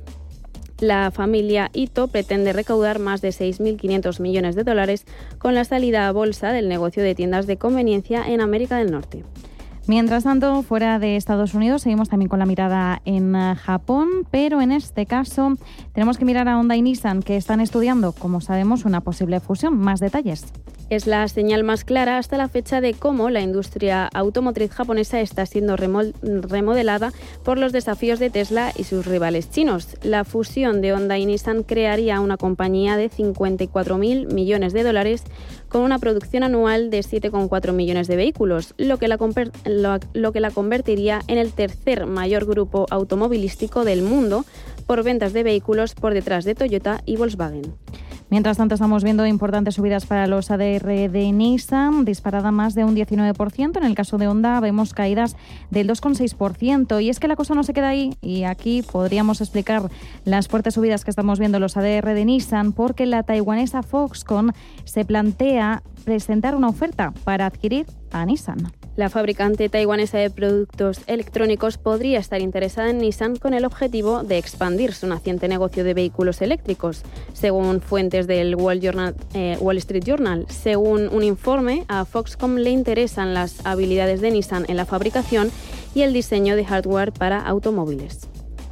La familia Ito pretende recaudar más de seis mil quinientos millones de dólares con la salida a bolsa del negocio de tiendas de conveniencia en América del Norte. Mientras tanto, fuera de Estados Unidos, seguimos también con la mirada en Japón, pero en este caso tenemos que mirar a Honda y Nissan, que están estudiando, como sabemos, una posible fusión. Más detalles. Es la señal más clara hasta la fecha de cómo la industria automotriz japonesa está siendo remodelada por los desafíos de Tesla y sus rivales chinos. La fusión de Honda y Nissan crearía una compañía de cincuenta y cuatro mil millones de dólares con una producción anual de siete coma cuatro millones de vehículos, lo que, la lo, lo que la convertiría en el tercer mayor grupo automovilístico del mundo por ventas de vehículos, por detrás de Toyota y Volkswagen. Mientras tanto, estamos viendo importantes subidas para los A D R de Nissan, disparada más de un diecinueve por ciento. En el caso de Honda vemos caídas del dos coma seis por ciento. Y es que la cosa no se queda ahí. Y aquí podríamos explicar las fuertes subidas que estamos viendo en los A D R de Nissan, porque la taiwanesa Foxconn se plantea presentar una oferta para adquirir a Nissan. La fabricante taiwanesa de productos electrónicos podría estar interesada en Nissan con el objetivo de expandir su naciente negocio de vehículos eléctricos, según fuentes del Wall, Journal, eh, Wall Street Journal. Según un informe, a Foxconn le interesan las habilidades de Nissan en la fabricación y el diseño de hardware para automóviles.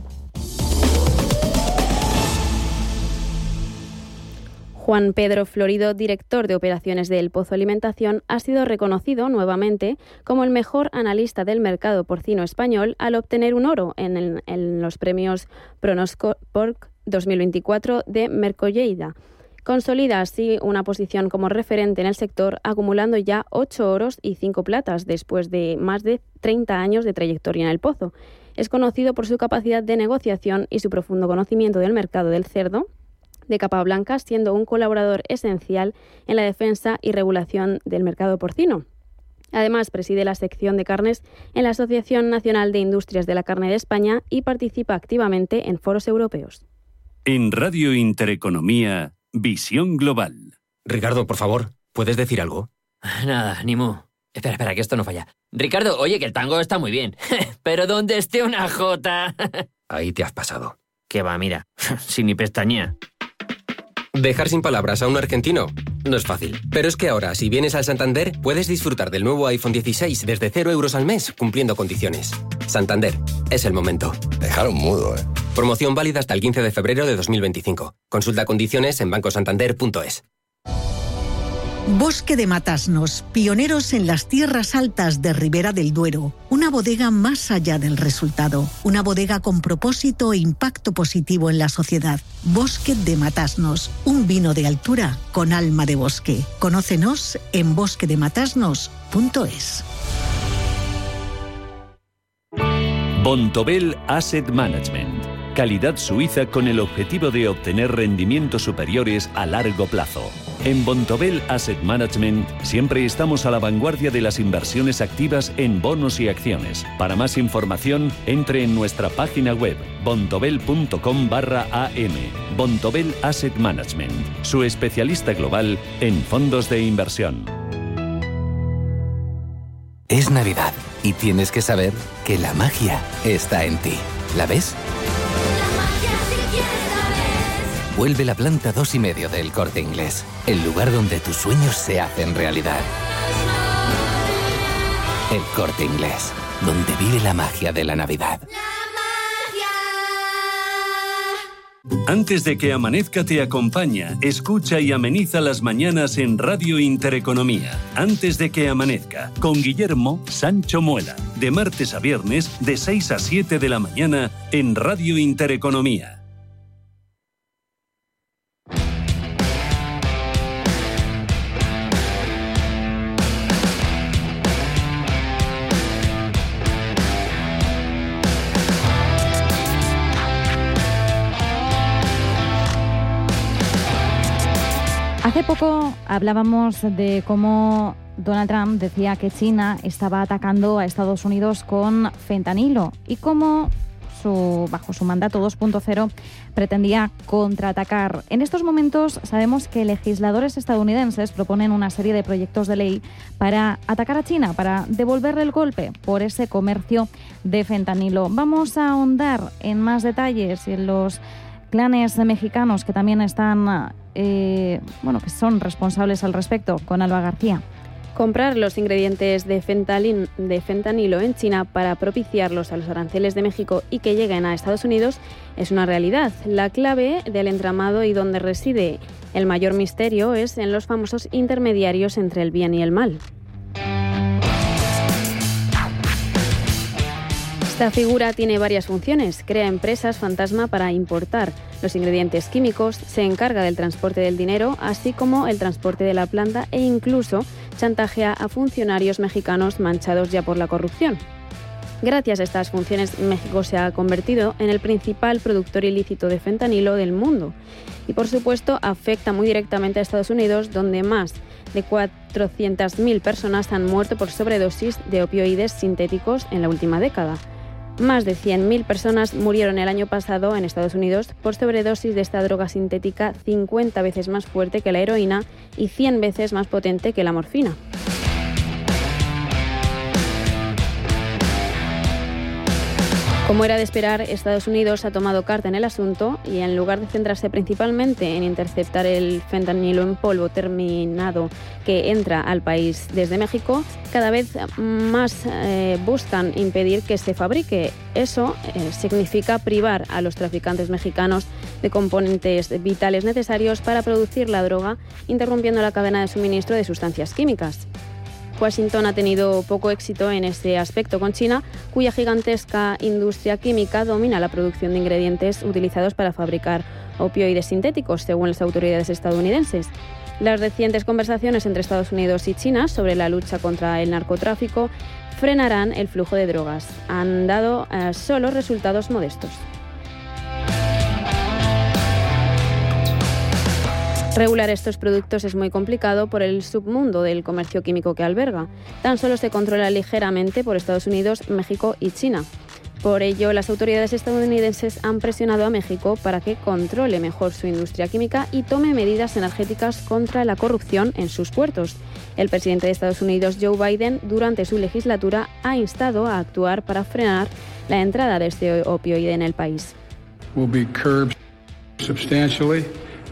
Juan Pedro Florido, director de operaciones de El Pozo Alimentación, ha sido reconocido nuevamente como el mejor analista del mercado porcino español al obtener un oro en, el, en los premios Pronosporc dos mil veinticuatro de Mercolleida. Consolida así una posición como referente en el sector, acumulando ya ocho oros y cinco platas después de más de treinta años de trayectoria en El Pozo. Es conocido por su capacidad de negociación y su profundo conocimiento del mercado del cerdo de capa blanca, siendo un colaborador esencial en la defensa y regulación del mercado porcino. Además, preside la sección de carnes en la Asociación Nacional de Industrias de la Carne de España y participa activamente en foros europeos. En Radio Intereconomía, Visión Global. Ricardo, por favor, ¿puedes decir algo? Nada, ni mu. Espera, espera, que esto no falla. Ricardo, oye, que el tango está muy bien, pero donde esté una jota... Ahí te has pasado. Que va, mira, sin ni pestañea. Dejar sin palabras a un argentino no es fácil. Pero es que ahora, si vienes al Santander, puedes disfrutar del nuevo iPhone dieciséis desde cero euros al mes, cumpliendo condiciones. Santander, es el momento. Dejaron mudo, ¿eh? Promoción válida hasta el quince de febrero de dos mil veinticinco. Consulta condiciones en banco santander punto es. Bosque de Matasnos, pioneros en las tierras altas de Ribera del Duero. Una bodega más allá del resultado. Una bodega con propósito e impacto positivo en la sociedad. Bosque de Matasnos, un vino de altura con alma de bosque. Conócenos en bosque de matasnos punto es. Bontobel Asset Management. Calidad suiza con el objetivo de obtener rendimientos superiores a largo plazo. En Bontobel Asset Management siempre estamos a la vanguardia de las inversiones activas en bonos y acciones. Para más información, entre en nuestra página web bontobel punto com barra a m. Bontobel Asset Management, su especialista global en fondos de inversión. Es Navidad y tienes que saber que la magia está en ti. ¿La ves? Vuelve la planta dos y medio del Corte Inglés, el lugar donde tus sueños se hacen realidad. El Corte Inglés, donde vive la magia de la Navidad. Antes de que amanezca te acompaña, escucha y ameniza las mañanas en Radio Intereconomía. Antes de que amanezca, con Guillermo Sancho Muela, de martes a viernes de seis a siete de la mañana en Radio Intereconomía. Hace poco hablábamos de cómo Donald Trump decía que China estaba atacando a Estados Unidos con fentanilo y cómo su, bajo su mandato dos punto cero pretendía contraatacar. En estos momentos sabemos que legisladores estadounidenses proponen una serie de proyectos de ley para atacar a China, para devolverle el golpe por ese comercio de fentanilo. Vamos a ahondar en más detalles y en los clanes mexicanos que también están, eh, bueno, que son responsables al respecto, con Alba García. Comprar los ingredientes de, fentalin, de fentanilo en China para propiciarlos a los aranceles de México y que lleguen a Estados Unidos es una realidad. La clave del entramado y donde reside el mayor misterio es en los famosos intermediarios entre el bien y el mal. Esta figura tiene varias funciones. Crea empresas fantasma para importar los ingredientes químicos, se encarga del transporte del dinero, así como el transporte de la planta e incluso chantajea a funcionarios mexicanos manchados ya por la corrupción. Gracias a estas funciones, México se ha convertido en el principal productor ilícito de fentanilo del mundo. Y por supuesto afecta muy directamente a Estados Unidos, donde más de cuatrocientas mil personas han muerto por sobredosis de opioides sintéticos en la última década. Más de cien mil personas murieron el año pasado en Estados Unidos por sobredosis de esta droga sintética cincuenta veces más fuerte que la heroína y cien veces más potente que la morfina. Como era de esperar, Estados Unidos ha tomado carta en el asunto y en lugar de centrarse principalmente en interceptar el fentanilo en polvo terminado que entra al país desde México, cada vez más eh, buscan impedir que se fabrique. Eso eh, significa privar a los traficantes mexicanos de componentes vitales necesarios para producir la droga, interrumpiendo la cadena de suministro de sustancias químicas. Washington ha tenido poco éxito en ese aspecto con China, cuya gigantesca industria química domina la producción de ingredientes utilizados para fabricar opioides sintéticos, según las autoridades estadounidenses. Las recientes conversaciones entre Estados Unidos y China sobre la lucha contra el narcotráfico frenarán el flujo de drogas. Han dado eh, solo resultados modestos. Regular estos productos es muy complicado por el submundo del comercio químico que alberga. Tan solo se controla ligeramente por Estados Unidos, México y China. Por ello, las autoridades estadounidenses han presionado a México para que controle mejor su industria química y tome medidas energéticas contra la corrupción en sus puertos. El presidente de Estados Unidos, Joe Biden, durante su legislatura ha instado a actuar para frenar la entrada de este opioide en el país. Will be curbed substantially.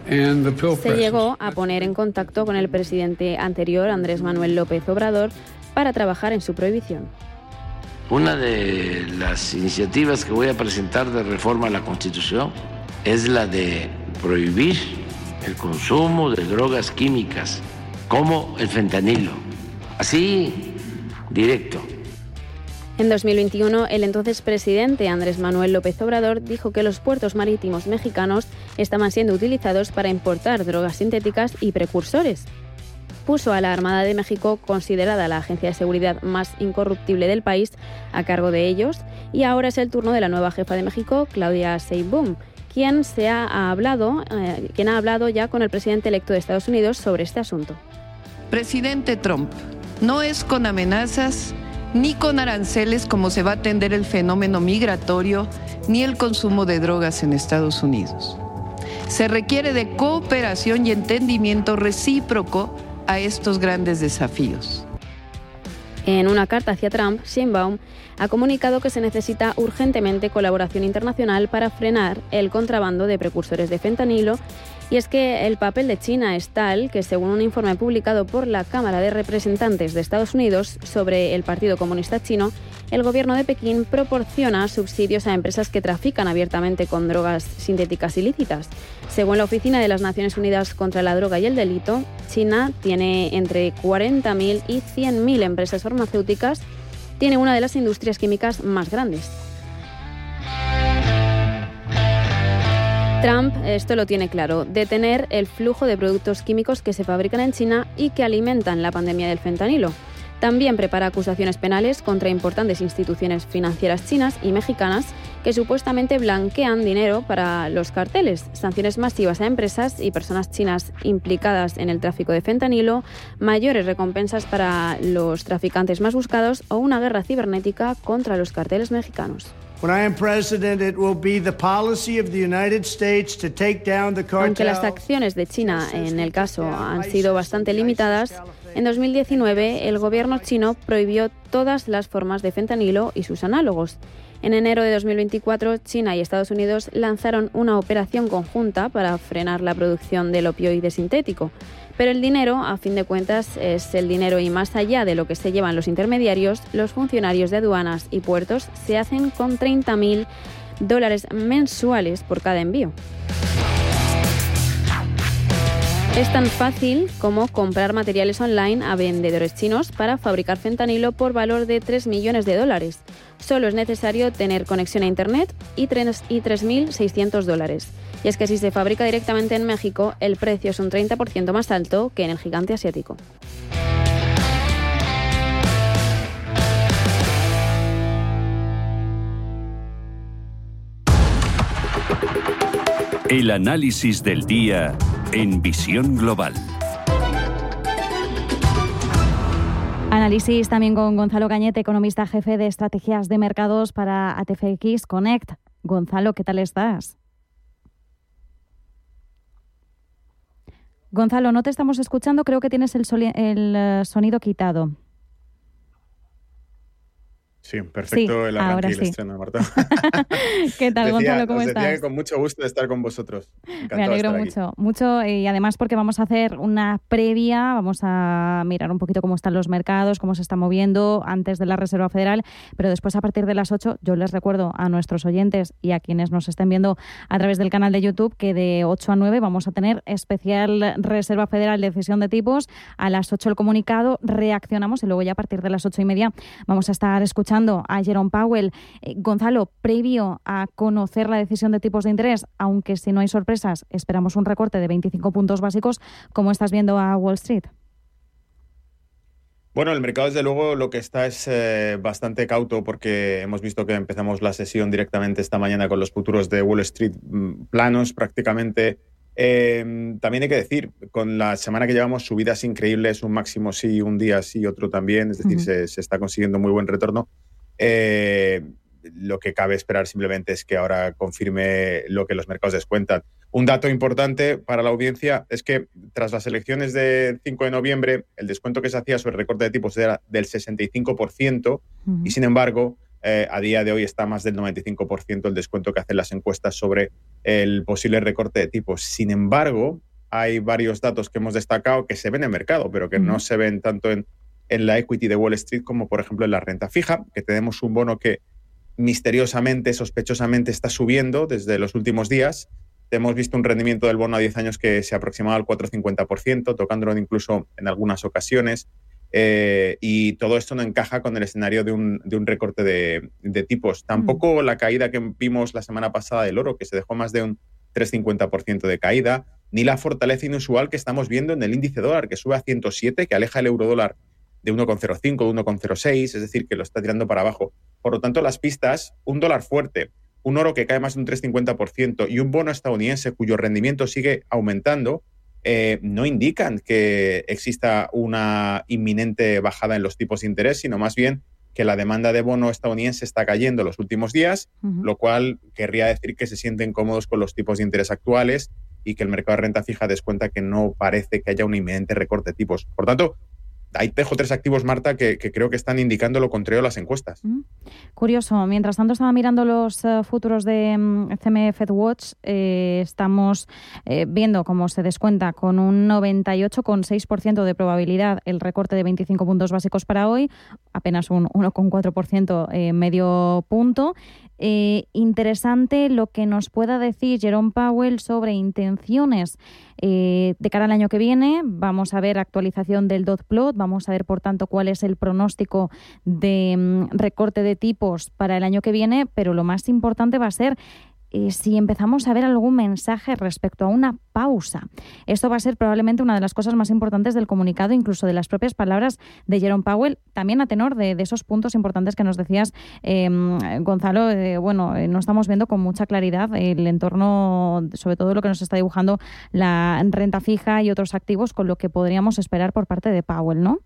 Se llegó a poner en contacto con el presidente anterior, Andrés Manuel López Obrador, para trabajar en su prohibición. Una de las iniciativas que voy a presentar de reforma a la Constitución es la de prohibir el consumo de drogas químicas como el fentanilo, así directo. En dos mil veintiuno, el entonces presidente Andrés Manuel López Obrador dijo que los puertos marítimos mexicanos estaban siendo utilizados para importar drogas sintéticas y precursores. Puso a la Armada de México, considerada la agencia de seguridad más incorruptible del país, a cargo de ellos, y ahora es el turno de la nueva jefa de México, Claudia Sheinbaum, quien, se ha, hablado, eh, quien ha hablado ya con el presidente electo de Estados Unidos sobre este asunto. Presidente Trump, no es con amenazas ni con aranceles como se va a atender el fenómeno migratorio ni el consumo de drogas en Estados Unidos. Se requiere de cooperación y entendimiento recíproco a estos grandes desafíos. En una carta hacia Trump, Sheinbaum ha comunicado que se necesita urgentemente colaboración internacional para frenar el contrabando de precursores de fentanilo. Y es que el papel de China es tal que, según un informe publicado por la Cámara de Representantes de Estados Unidos sobre el Partido Comunista Chino, el gobierno de Pekín proporciona subsidios a empresas que trafican abiertamente con drogas sintéticas ilícitas. Según la Oficina de las Naciones Unidas contra la Droga y el Delito, China tiene entre cuarenta mil y cien mil empresas farmacéuticas, tiene una de las industrias químicas más grandes. Trump esto lo tiene claro, detener el flujo de productos químicos que se fabrican en China y que alimentan la pandemia del fentanilo. También prepara acusaciones penales contra importantes instituciones financieras chinas y mexicanas que supuestamente blanquean dinero para los carteles, sanciones masivas a empresas y personas chinas implicadas en el tráfico de fentanilo, mayores recompensas para los traficantes más buscados o una guerra cibernética contra los carteles mexicanos. Aunque las acciones de China en el caso han sido bastante limitadas, en dos mil diecinueve el gobierno chino prohibió todas las formas de fentanilo y sus análogos. En enero de dos mil veinticuatro, China y Estados Unidos lanzaron una operación conjunta para frenar la producción del opioide sintético. Pero el dinero, a fin de cuentas, es el dinero y más allá de lo que se llevan los intermediarios, los funcionarios de aduanas y puertos se hacen con treinta mil dólares mensuales por cada envío. Es tan fácil como comprar materiales online a vendedores chinos para fabricar fentanilo por valor de tres millones de dólares. Solo es necesario tener conexión a Internet y tres mil seiscientos dólares. Y es que si se fabrica directamente en México, el precio es un treinta por ciento más alto que en el gigante asiático. El análisis del día en Visión Global. Análisis también con Gonzalo Cañete, economista jefe de estrategias de mercados para A T F X Connect. Gonzalo, ¿qué tal estás? Gonzalo, no te estamos escuchando, creo que tienes el, soli- el sonido quitado. Sí, perfecto sí, el arranque y sí. el estreno, Marta. ¿Qué tal, decía, Gonzalo? ¿Cómo os estás? Decía que con mucho gusto de estar con vosotros. Encantado Me alegro de estar mucho, aquí. mucho y además porque vamos a hacer una previa, vamos a mirar un poquito cómo están los mercados, cómo se está moviendo antes de la Reserva Federal, pero después a partir de las ocho, yo les recuerdo a nuestros oyentes y a quienes nos estén viendo a través del canal de YouTube que de ocho a nueve vamos a tener especial Reserva Federal de decisión de tipos, a las ocho el comunicado, reaccionamos y luego ya a partir de las ocho y media vamos a estar escuchando a Jerome Powell. Eh, Gonzalo, previo a conocer la decisión de tipos de interés, aunque si no hay sorpresas, esperamos un recorte de veinticinco puntos básicos, ¿cómo estás viendo a Wall Street? Bueno, el mercado desde luego lo que está es eh, bastante cauto porque hemos visto que empezamos la sesión directamente esta mañana con los futuros de Wall Street mmm, planos prácticamente. Eh, también hay que decir, con la semana que llevamos subidas increíbles, un máximo sí, un día sí, otro también, es decir, uh-huh. se, se está consiguiendo muy buen retorno. Eh, lo que cabe esperar simplemente es que ahora confirme lo que los mercados descuentan. Un dato importante para la audiencia es que tras las elecciones del cinco de noviembre, el descuento que se hacía sobre el recorte de tipos era del sesenta y cinco por ciento uh-huh. y sin embargo Eh, a día de hoy está más del noventa y cinco por ciento el descuento que hacen las encuestas sobre el posible recorte de tipos. Sin embargo, hay varios datos que hemos destacado que se ven en el mercado, pero que uh-huh. no se ven tanto en, en la equity de Wall Street como, por ejemplo, en la renta fija, que tenemos un bono que misteriosamente, sospechosamente está subiendo desde los últimos días. Hemos visto un rendimiento del bono a diez años que se aproximaba al cuatro coma cincuenta por ciento, tocándolo incluso en algunas ocasiones. Eh, y todo esto no encaja con el escenario de un, de un recorte de, de tipos. Tampoco mm. la caída que vimos la semana pasada del oro, que se dejó más de un tres coma cincuenta por ciento de caída, ni la fortaleza inusual que estamos viendo en el índice dólar, que sube a ciento siete, que aleja el euro dólar de uno coma cero cinco, de uno coma cero seis, es decir, que lo está tirando para abajo. Por lo tanto, las pistas, un dólar fuerte, un oro que cae más de un tres coma cincuenta por ciento y un bono estadounidense cuyo rendimiento sigue aumentando, Eh, no indican que exista una inminente bajada en los tipos de interés, sino más bien que la demanda de bono estadounidense está cayendo los últimos días, uh-huh. lo cual querría decir que se sienten cómodos con los tipos de interés actuales y que el mercado de renta fija descuenta que no parece que haya un inminente recorte de tipos. Por tanto, ahí dejo tres activos, Marta, que, que creo que están indicando lo contrario a las encuestas. Mm. Curioso. Mientras tanto estaba mirando los uh, futuros de um, C M E FedWatch. Eh, estamos eh, viendo cómo se descuenta con un noventa y ocho coma seis por ciento de probabilidad el recorte de veinticinco puntos básicos para hoy, apenas un uno coma cuatro por ciento, eh, medio punto. Eh, interesante lo que nos pueda decir Jerome Powell sobre intenciones eh, de cara al año que viene. Vamos a ver actualización del dot plot, vamos a ver por tanto cuál es el pronóstico de um, recorte de tipos para el año que viene, pero lo más importante va a ser Eh, si empezamos a ver algún mensaje respecto a una pausa. Esto va a ser probablemente una de las cosas más importantes del comunicado, incluso de las propias palabras de Jerome Powell, también a tenor de, de esos puntos importantes que nos decías, eh, Gonzalo. Eh, bueno, eh, no estamos viendo con mucha claridad el entorno, sobre todo lo que nos está dibujando la renta fija y otros activos, con lo que podríamos esperar por parte de Powell, ¿no?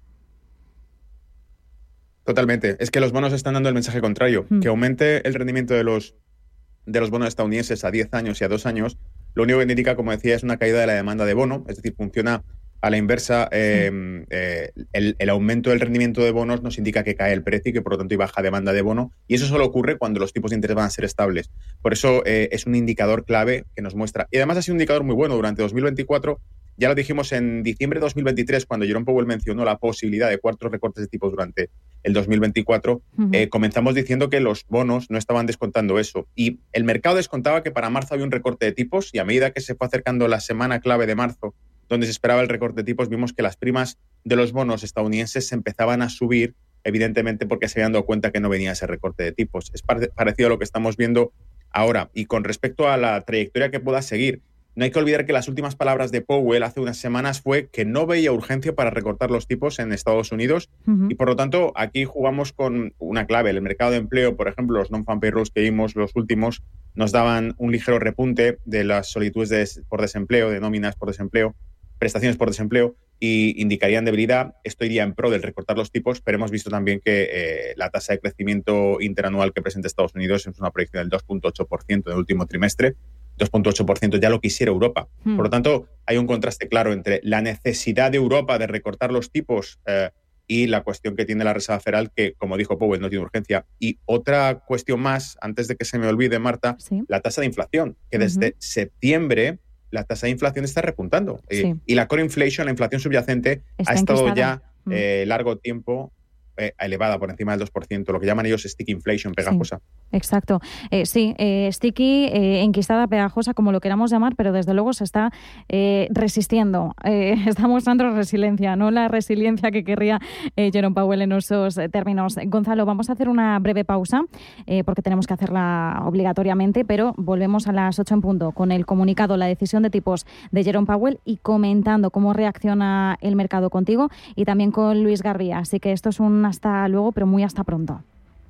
Totalmente. Es que los bonos están dando el mensaje contrario, mm. que aumente el rendimiento de los de los bonos estadounidenses a diez años y a dos años, lo único que indica, como decía, es una caída de la demanda de bono, es decir, funciona a la inversa. Eh, sí. eh, el, el aumento del rendimiento de bonos nos indica que cae el precio y que por lo tanto hay baja demanda de bono, y eso solo ocurre cuando los tipos de interés van a ser estables. Por eso eh, es un indicador clave que nos muestra, y además ha sido un indicador muy bueno durante dos mil veinticuatro. Ya lo dijimos en diciembre de dos mil veintitrés, cuando Jerome Powell mencionó la posibilidad de cuatro recortes de tipos durante el dos mil veinticuatro. Uh-huh. Eh, comenzamos diciendo que los bonos no estaban descontando eso. Y el mercado descontaba que para marzo había un recorte de tipos, y a medida que se fue acercando la semana clave de marzo, donde se esperaba el recorte de tipos, vimos que las primas de los bonos estadounidenses se empezaban a subir, evidentemente porque se habían dado cuenta que no venía ese recorte de tipos. Es parecido a lo que estamos viendo ahora. Y con respecto a la trayectoria que pueda seguir, no hay que olvidar que las últimas palabras de Powell hace unas semanas fue que no veía urgencia para recortar los tipos en Estados Unidos. Uh-huh. Y por lo tanto, aquí jugamos con una clave. El mercado de empleo, por ejemplo, los non-farm payrolls que vimos, los últimos, nos daban un ligero repunte de las solicitudes de, por desempleo, de nóminas por desempleo, prestaciones por desempleo, y indicarían debilidad. Esto iría en pro del recortar los tipos, pero hemos visto también que eh, la tasa de crecimiento interanual que presenta Estados Unidos es una proyección del dos coma ocho por ciento en el último trimestre. dos coma ocho por ciento ya lo quisiera Europa. Hmm. Por lo tanto, hay un contraste claro entre la necesidad de Europa de recortar los tipos eh, y la cuestión que tiene la Reserva Federal, que, como dijo Powell, no tiene urgencia. Y otra cuestión más, antes de que se me olvide, Marta, ¿sí? La tasa de inflación, que desde uh-huh. septiembre la tasa de inflación está repuntando. Sí. Eh, y la core inflation, la inflación subyacente, está ha estado enquistada. ya eh, largo tiempo eh, elevada, por encima del dos por ciento, lo que llaman ellos sticky inflation, pegajosa. Sí. Exacto. Eh, sí, eh, sticky, eh, enquistada, pegajosa, como lo queramos llamar, pero desde luego se está eh, resistiendo. Eh, está mostrando resiliencia, no la resiliencia que querría eh, Jerome Powell en esos términos. Gonzalo, vamos a hacer una breve pausa, eh, porque tenemos que hacerla obligatoriamente, pero volvemos a las ocho en punto con el comunicado, la decisión de tipos de Jerome Powell, y comentando cómo reacciona el mercado contigo y también con Luis Garbía. Así que esto es un hasta luego, pero muy hasta pronto.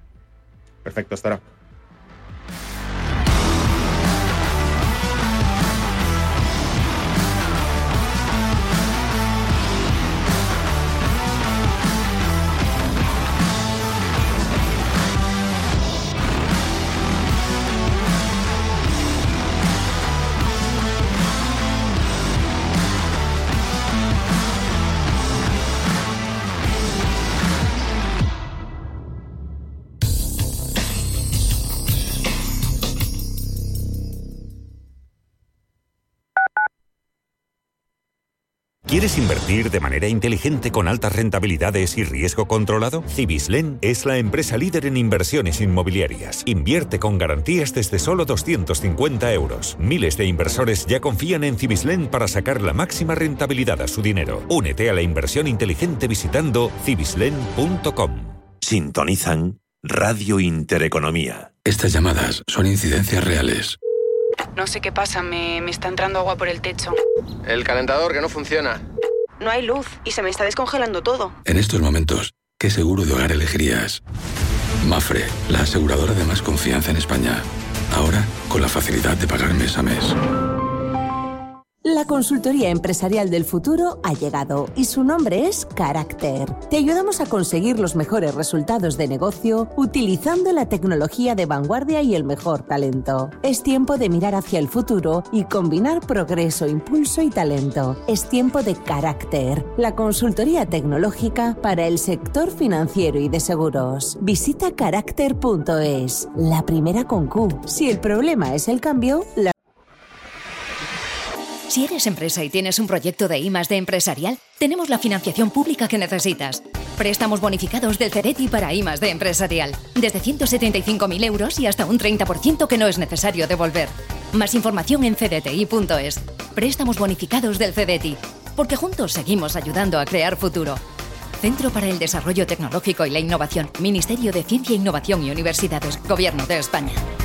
Perfecto, estará. ¿Quieres invertir de manera inteligente con altas rentabilidades y riesgo controlado? Cibislen es la empresa líder en inversiones inmobiliarias. Invierte con garantías desde solo doscientos cincuenta euros. Miles de inversores ya confían en Cibislen para sacar la máxima rentabilidad a su dinero. Únete a la inversión inteligente visitando cibislen punto com. Sintonizan Radio Intereconomía. Estas llamadas son incidencias reales. No sé qué pasa, me, me está entrando agua por el techo. El calentador que no funciona. No hay luz y se me está descongelando todo. En estos momentos, ¿qué seguro de hogar elegirías? Mafre, la aseguradora de más confianza en España. Ahora, con la facilidad de pagar mes a mes. La consultoría empresarial del futuro ha llegado y su nombre es Carácter. Te ayudamos a conseguir los mejores resultados de negocio utilizando la tecnología de vanguardia y el mejor talento. Es tiempo de mirar hacia el futuro y combinar progreso, impulso y talento. Es tiempo de Carácter, la consultoría tecnológica para el sector financiero y de seguros. Visita carácter punto es, la primera con Q. Si el problema es el cambio, la Si eres empresa y tienes un proyecto de I más D empresarial, tenemos la financiación pública que necesitas. Préstamos bonificados del CEDETI para I más D empresarial. Desde ciento setenta y cinco mil euros y hasta un treinta por ciento que no es necesario devolver. Más información en c d t i punto es. Préstamos bonificados del CEDETI. Porque juntos seguimos ayudando a crear futuro. Centro para el Desarrollo Tecnológico y la Innovación. Ministerio de Ciencia, Innovación y Universidades. Gobierno de España.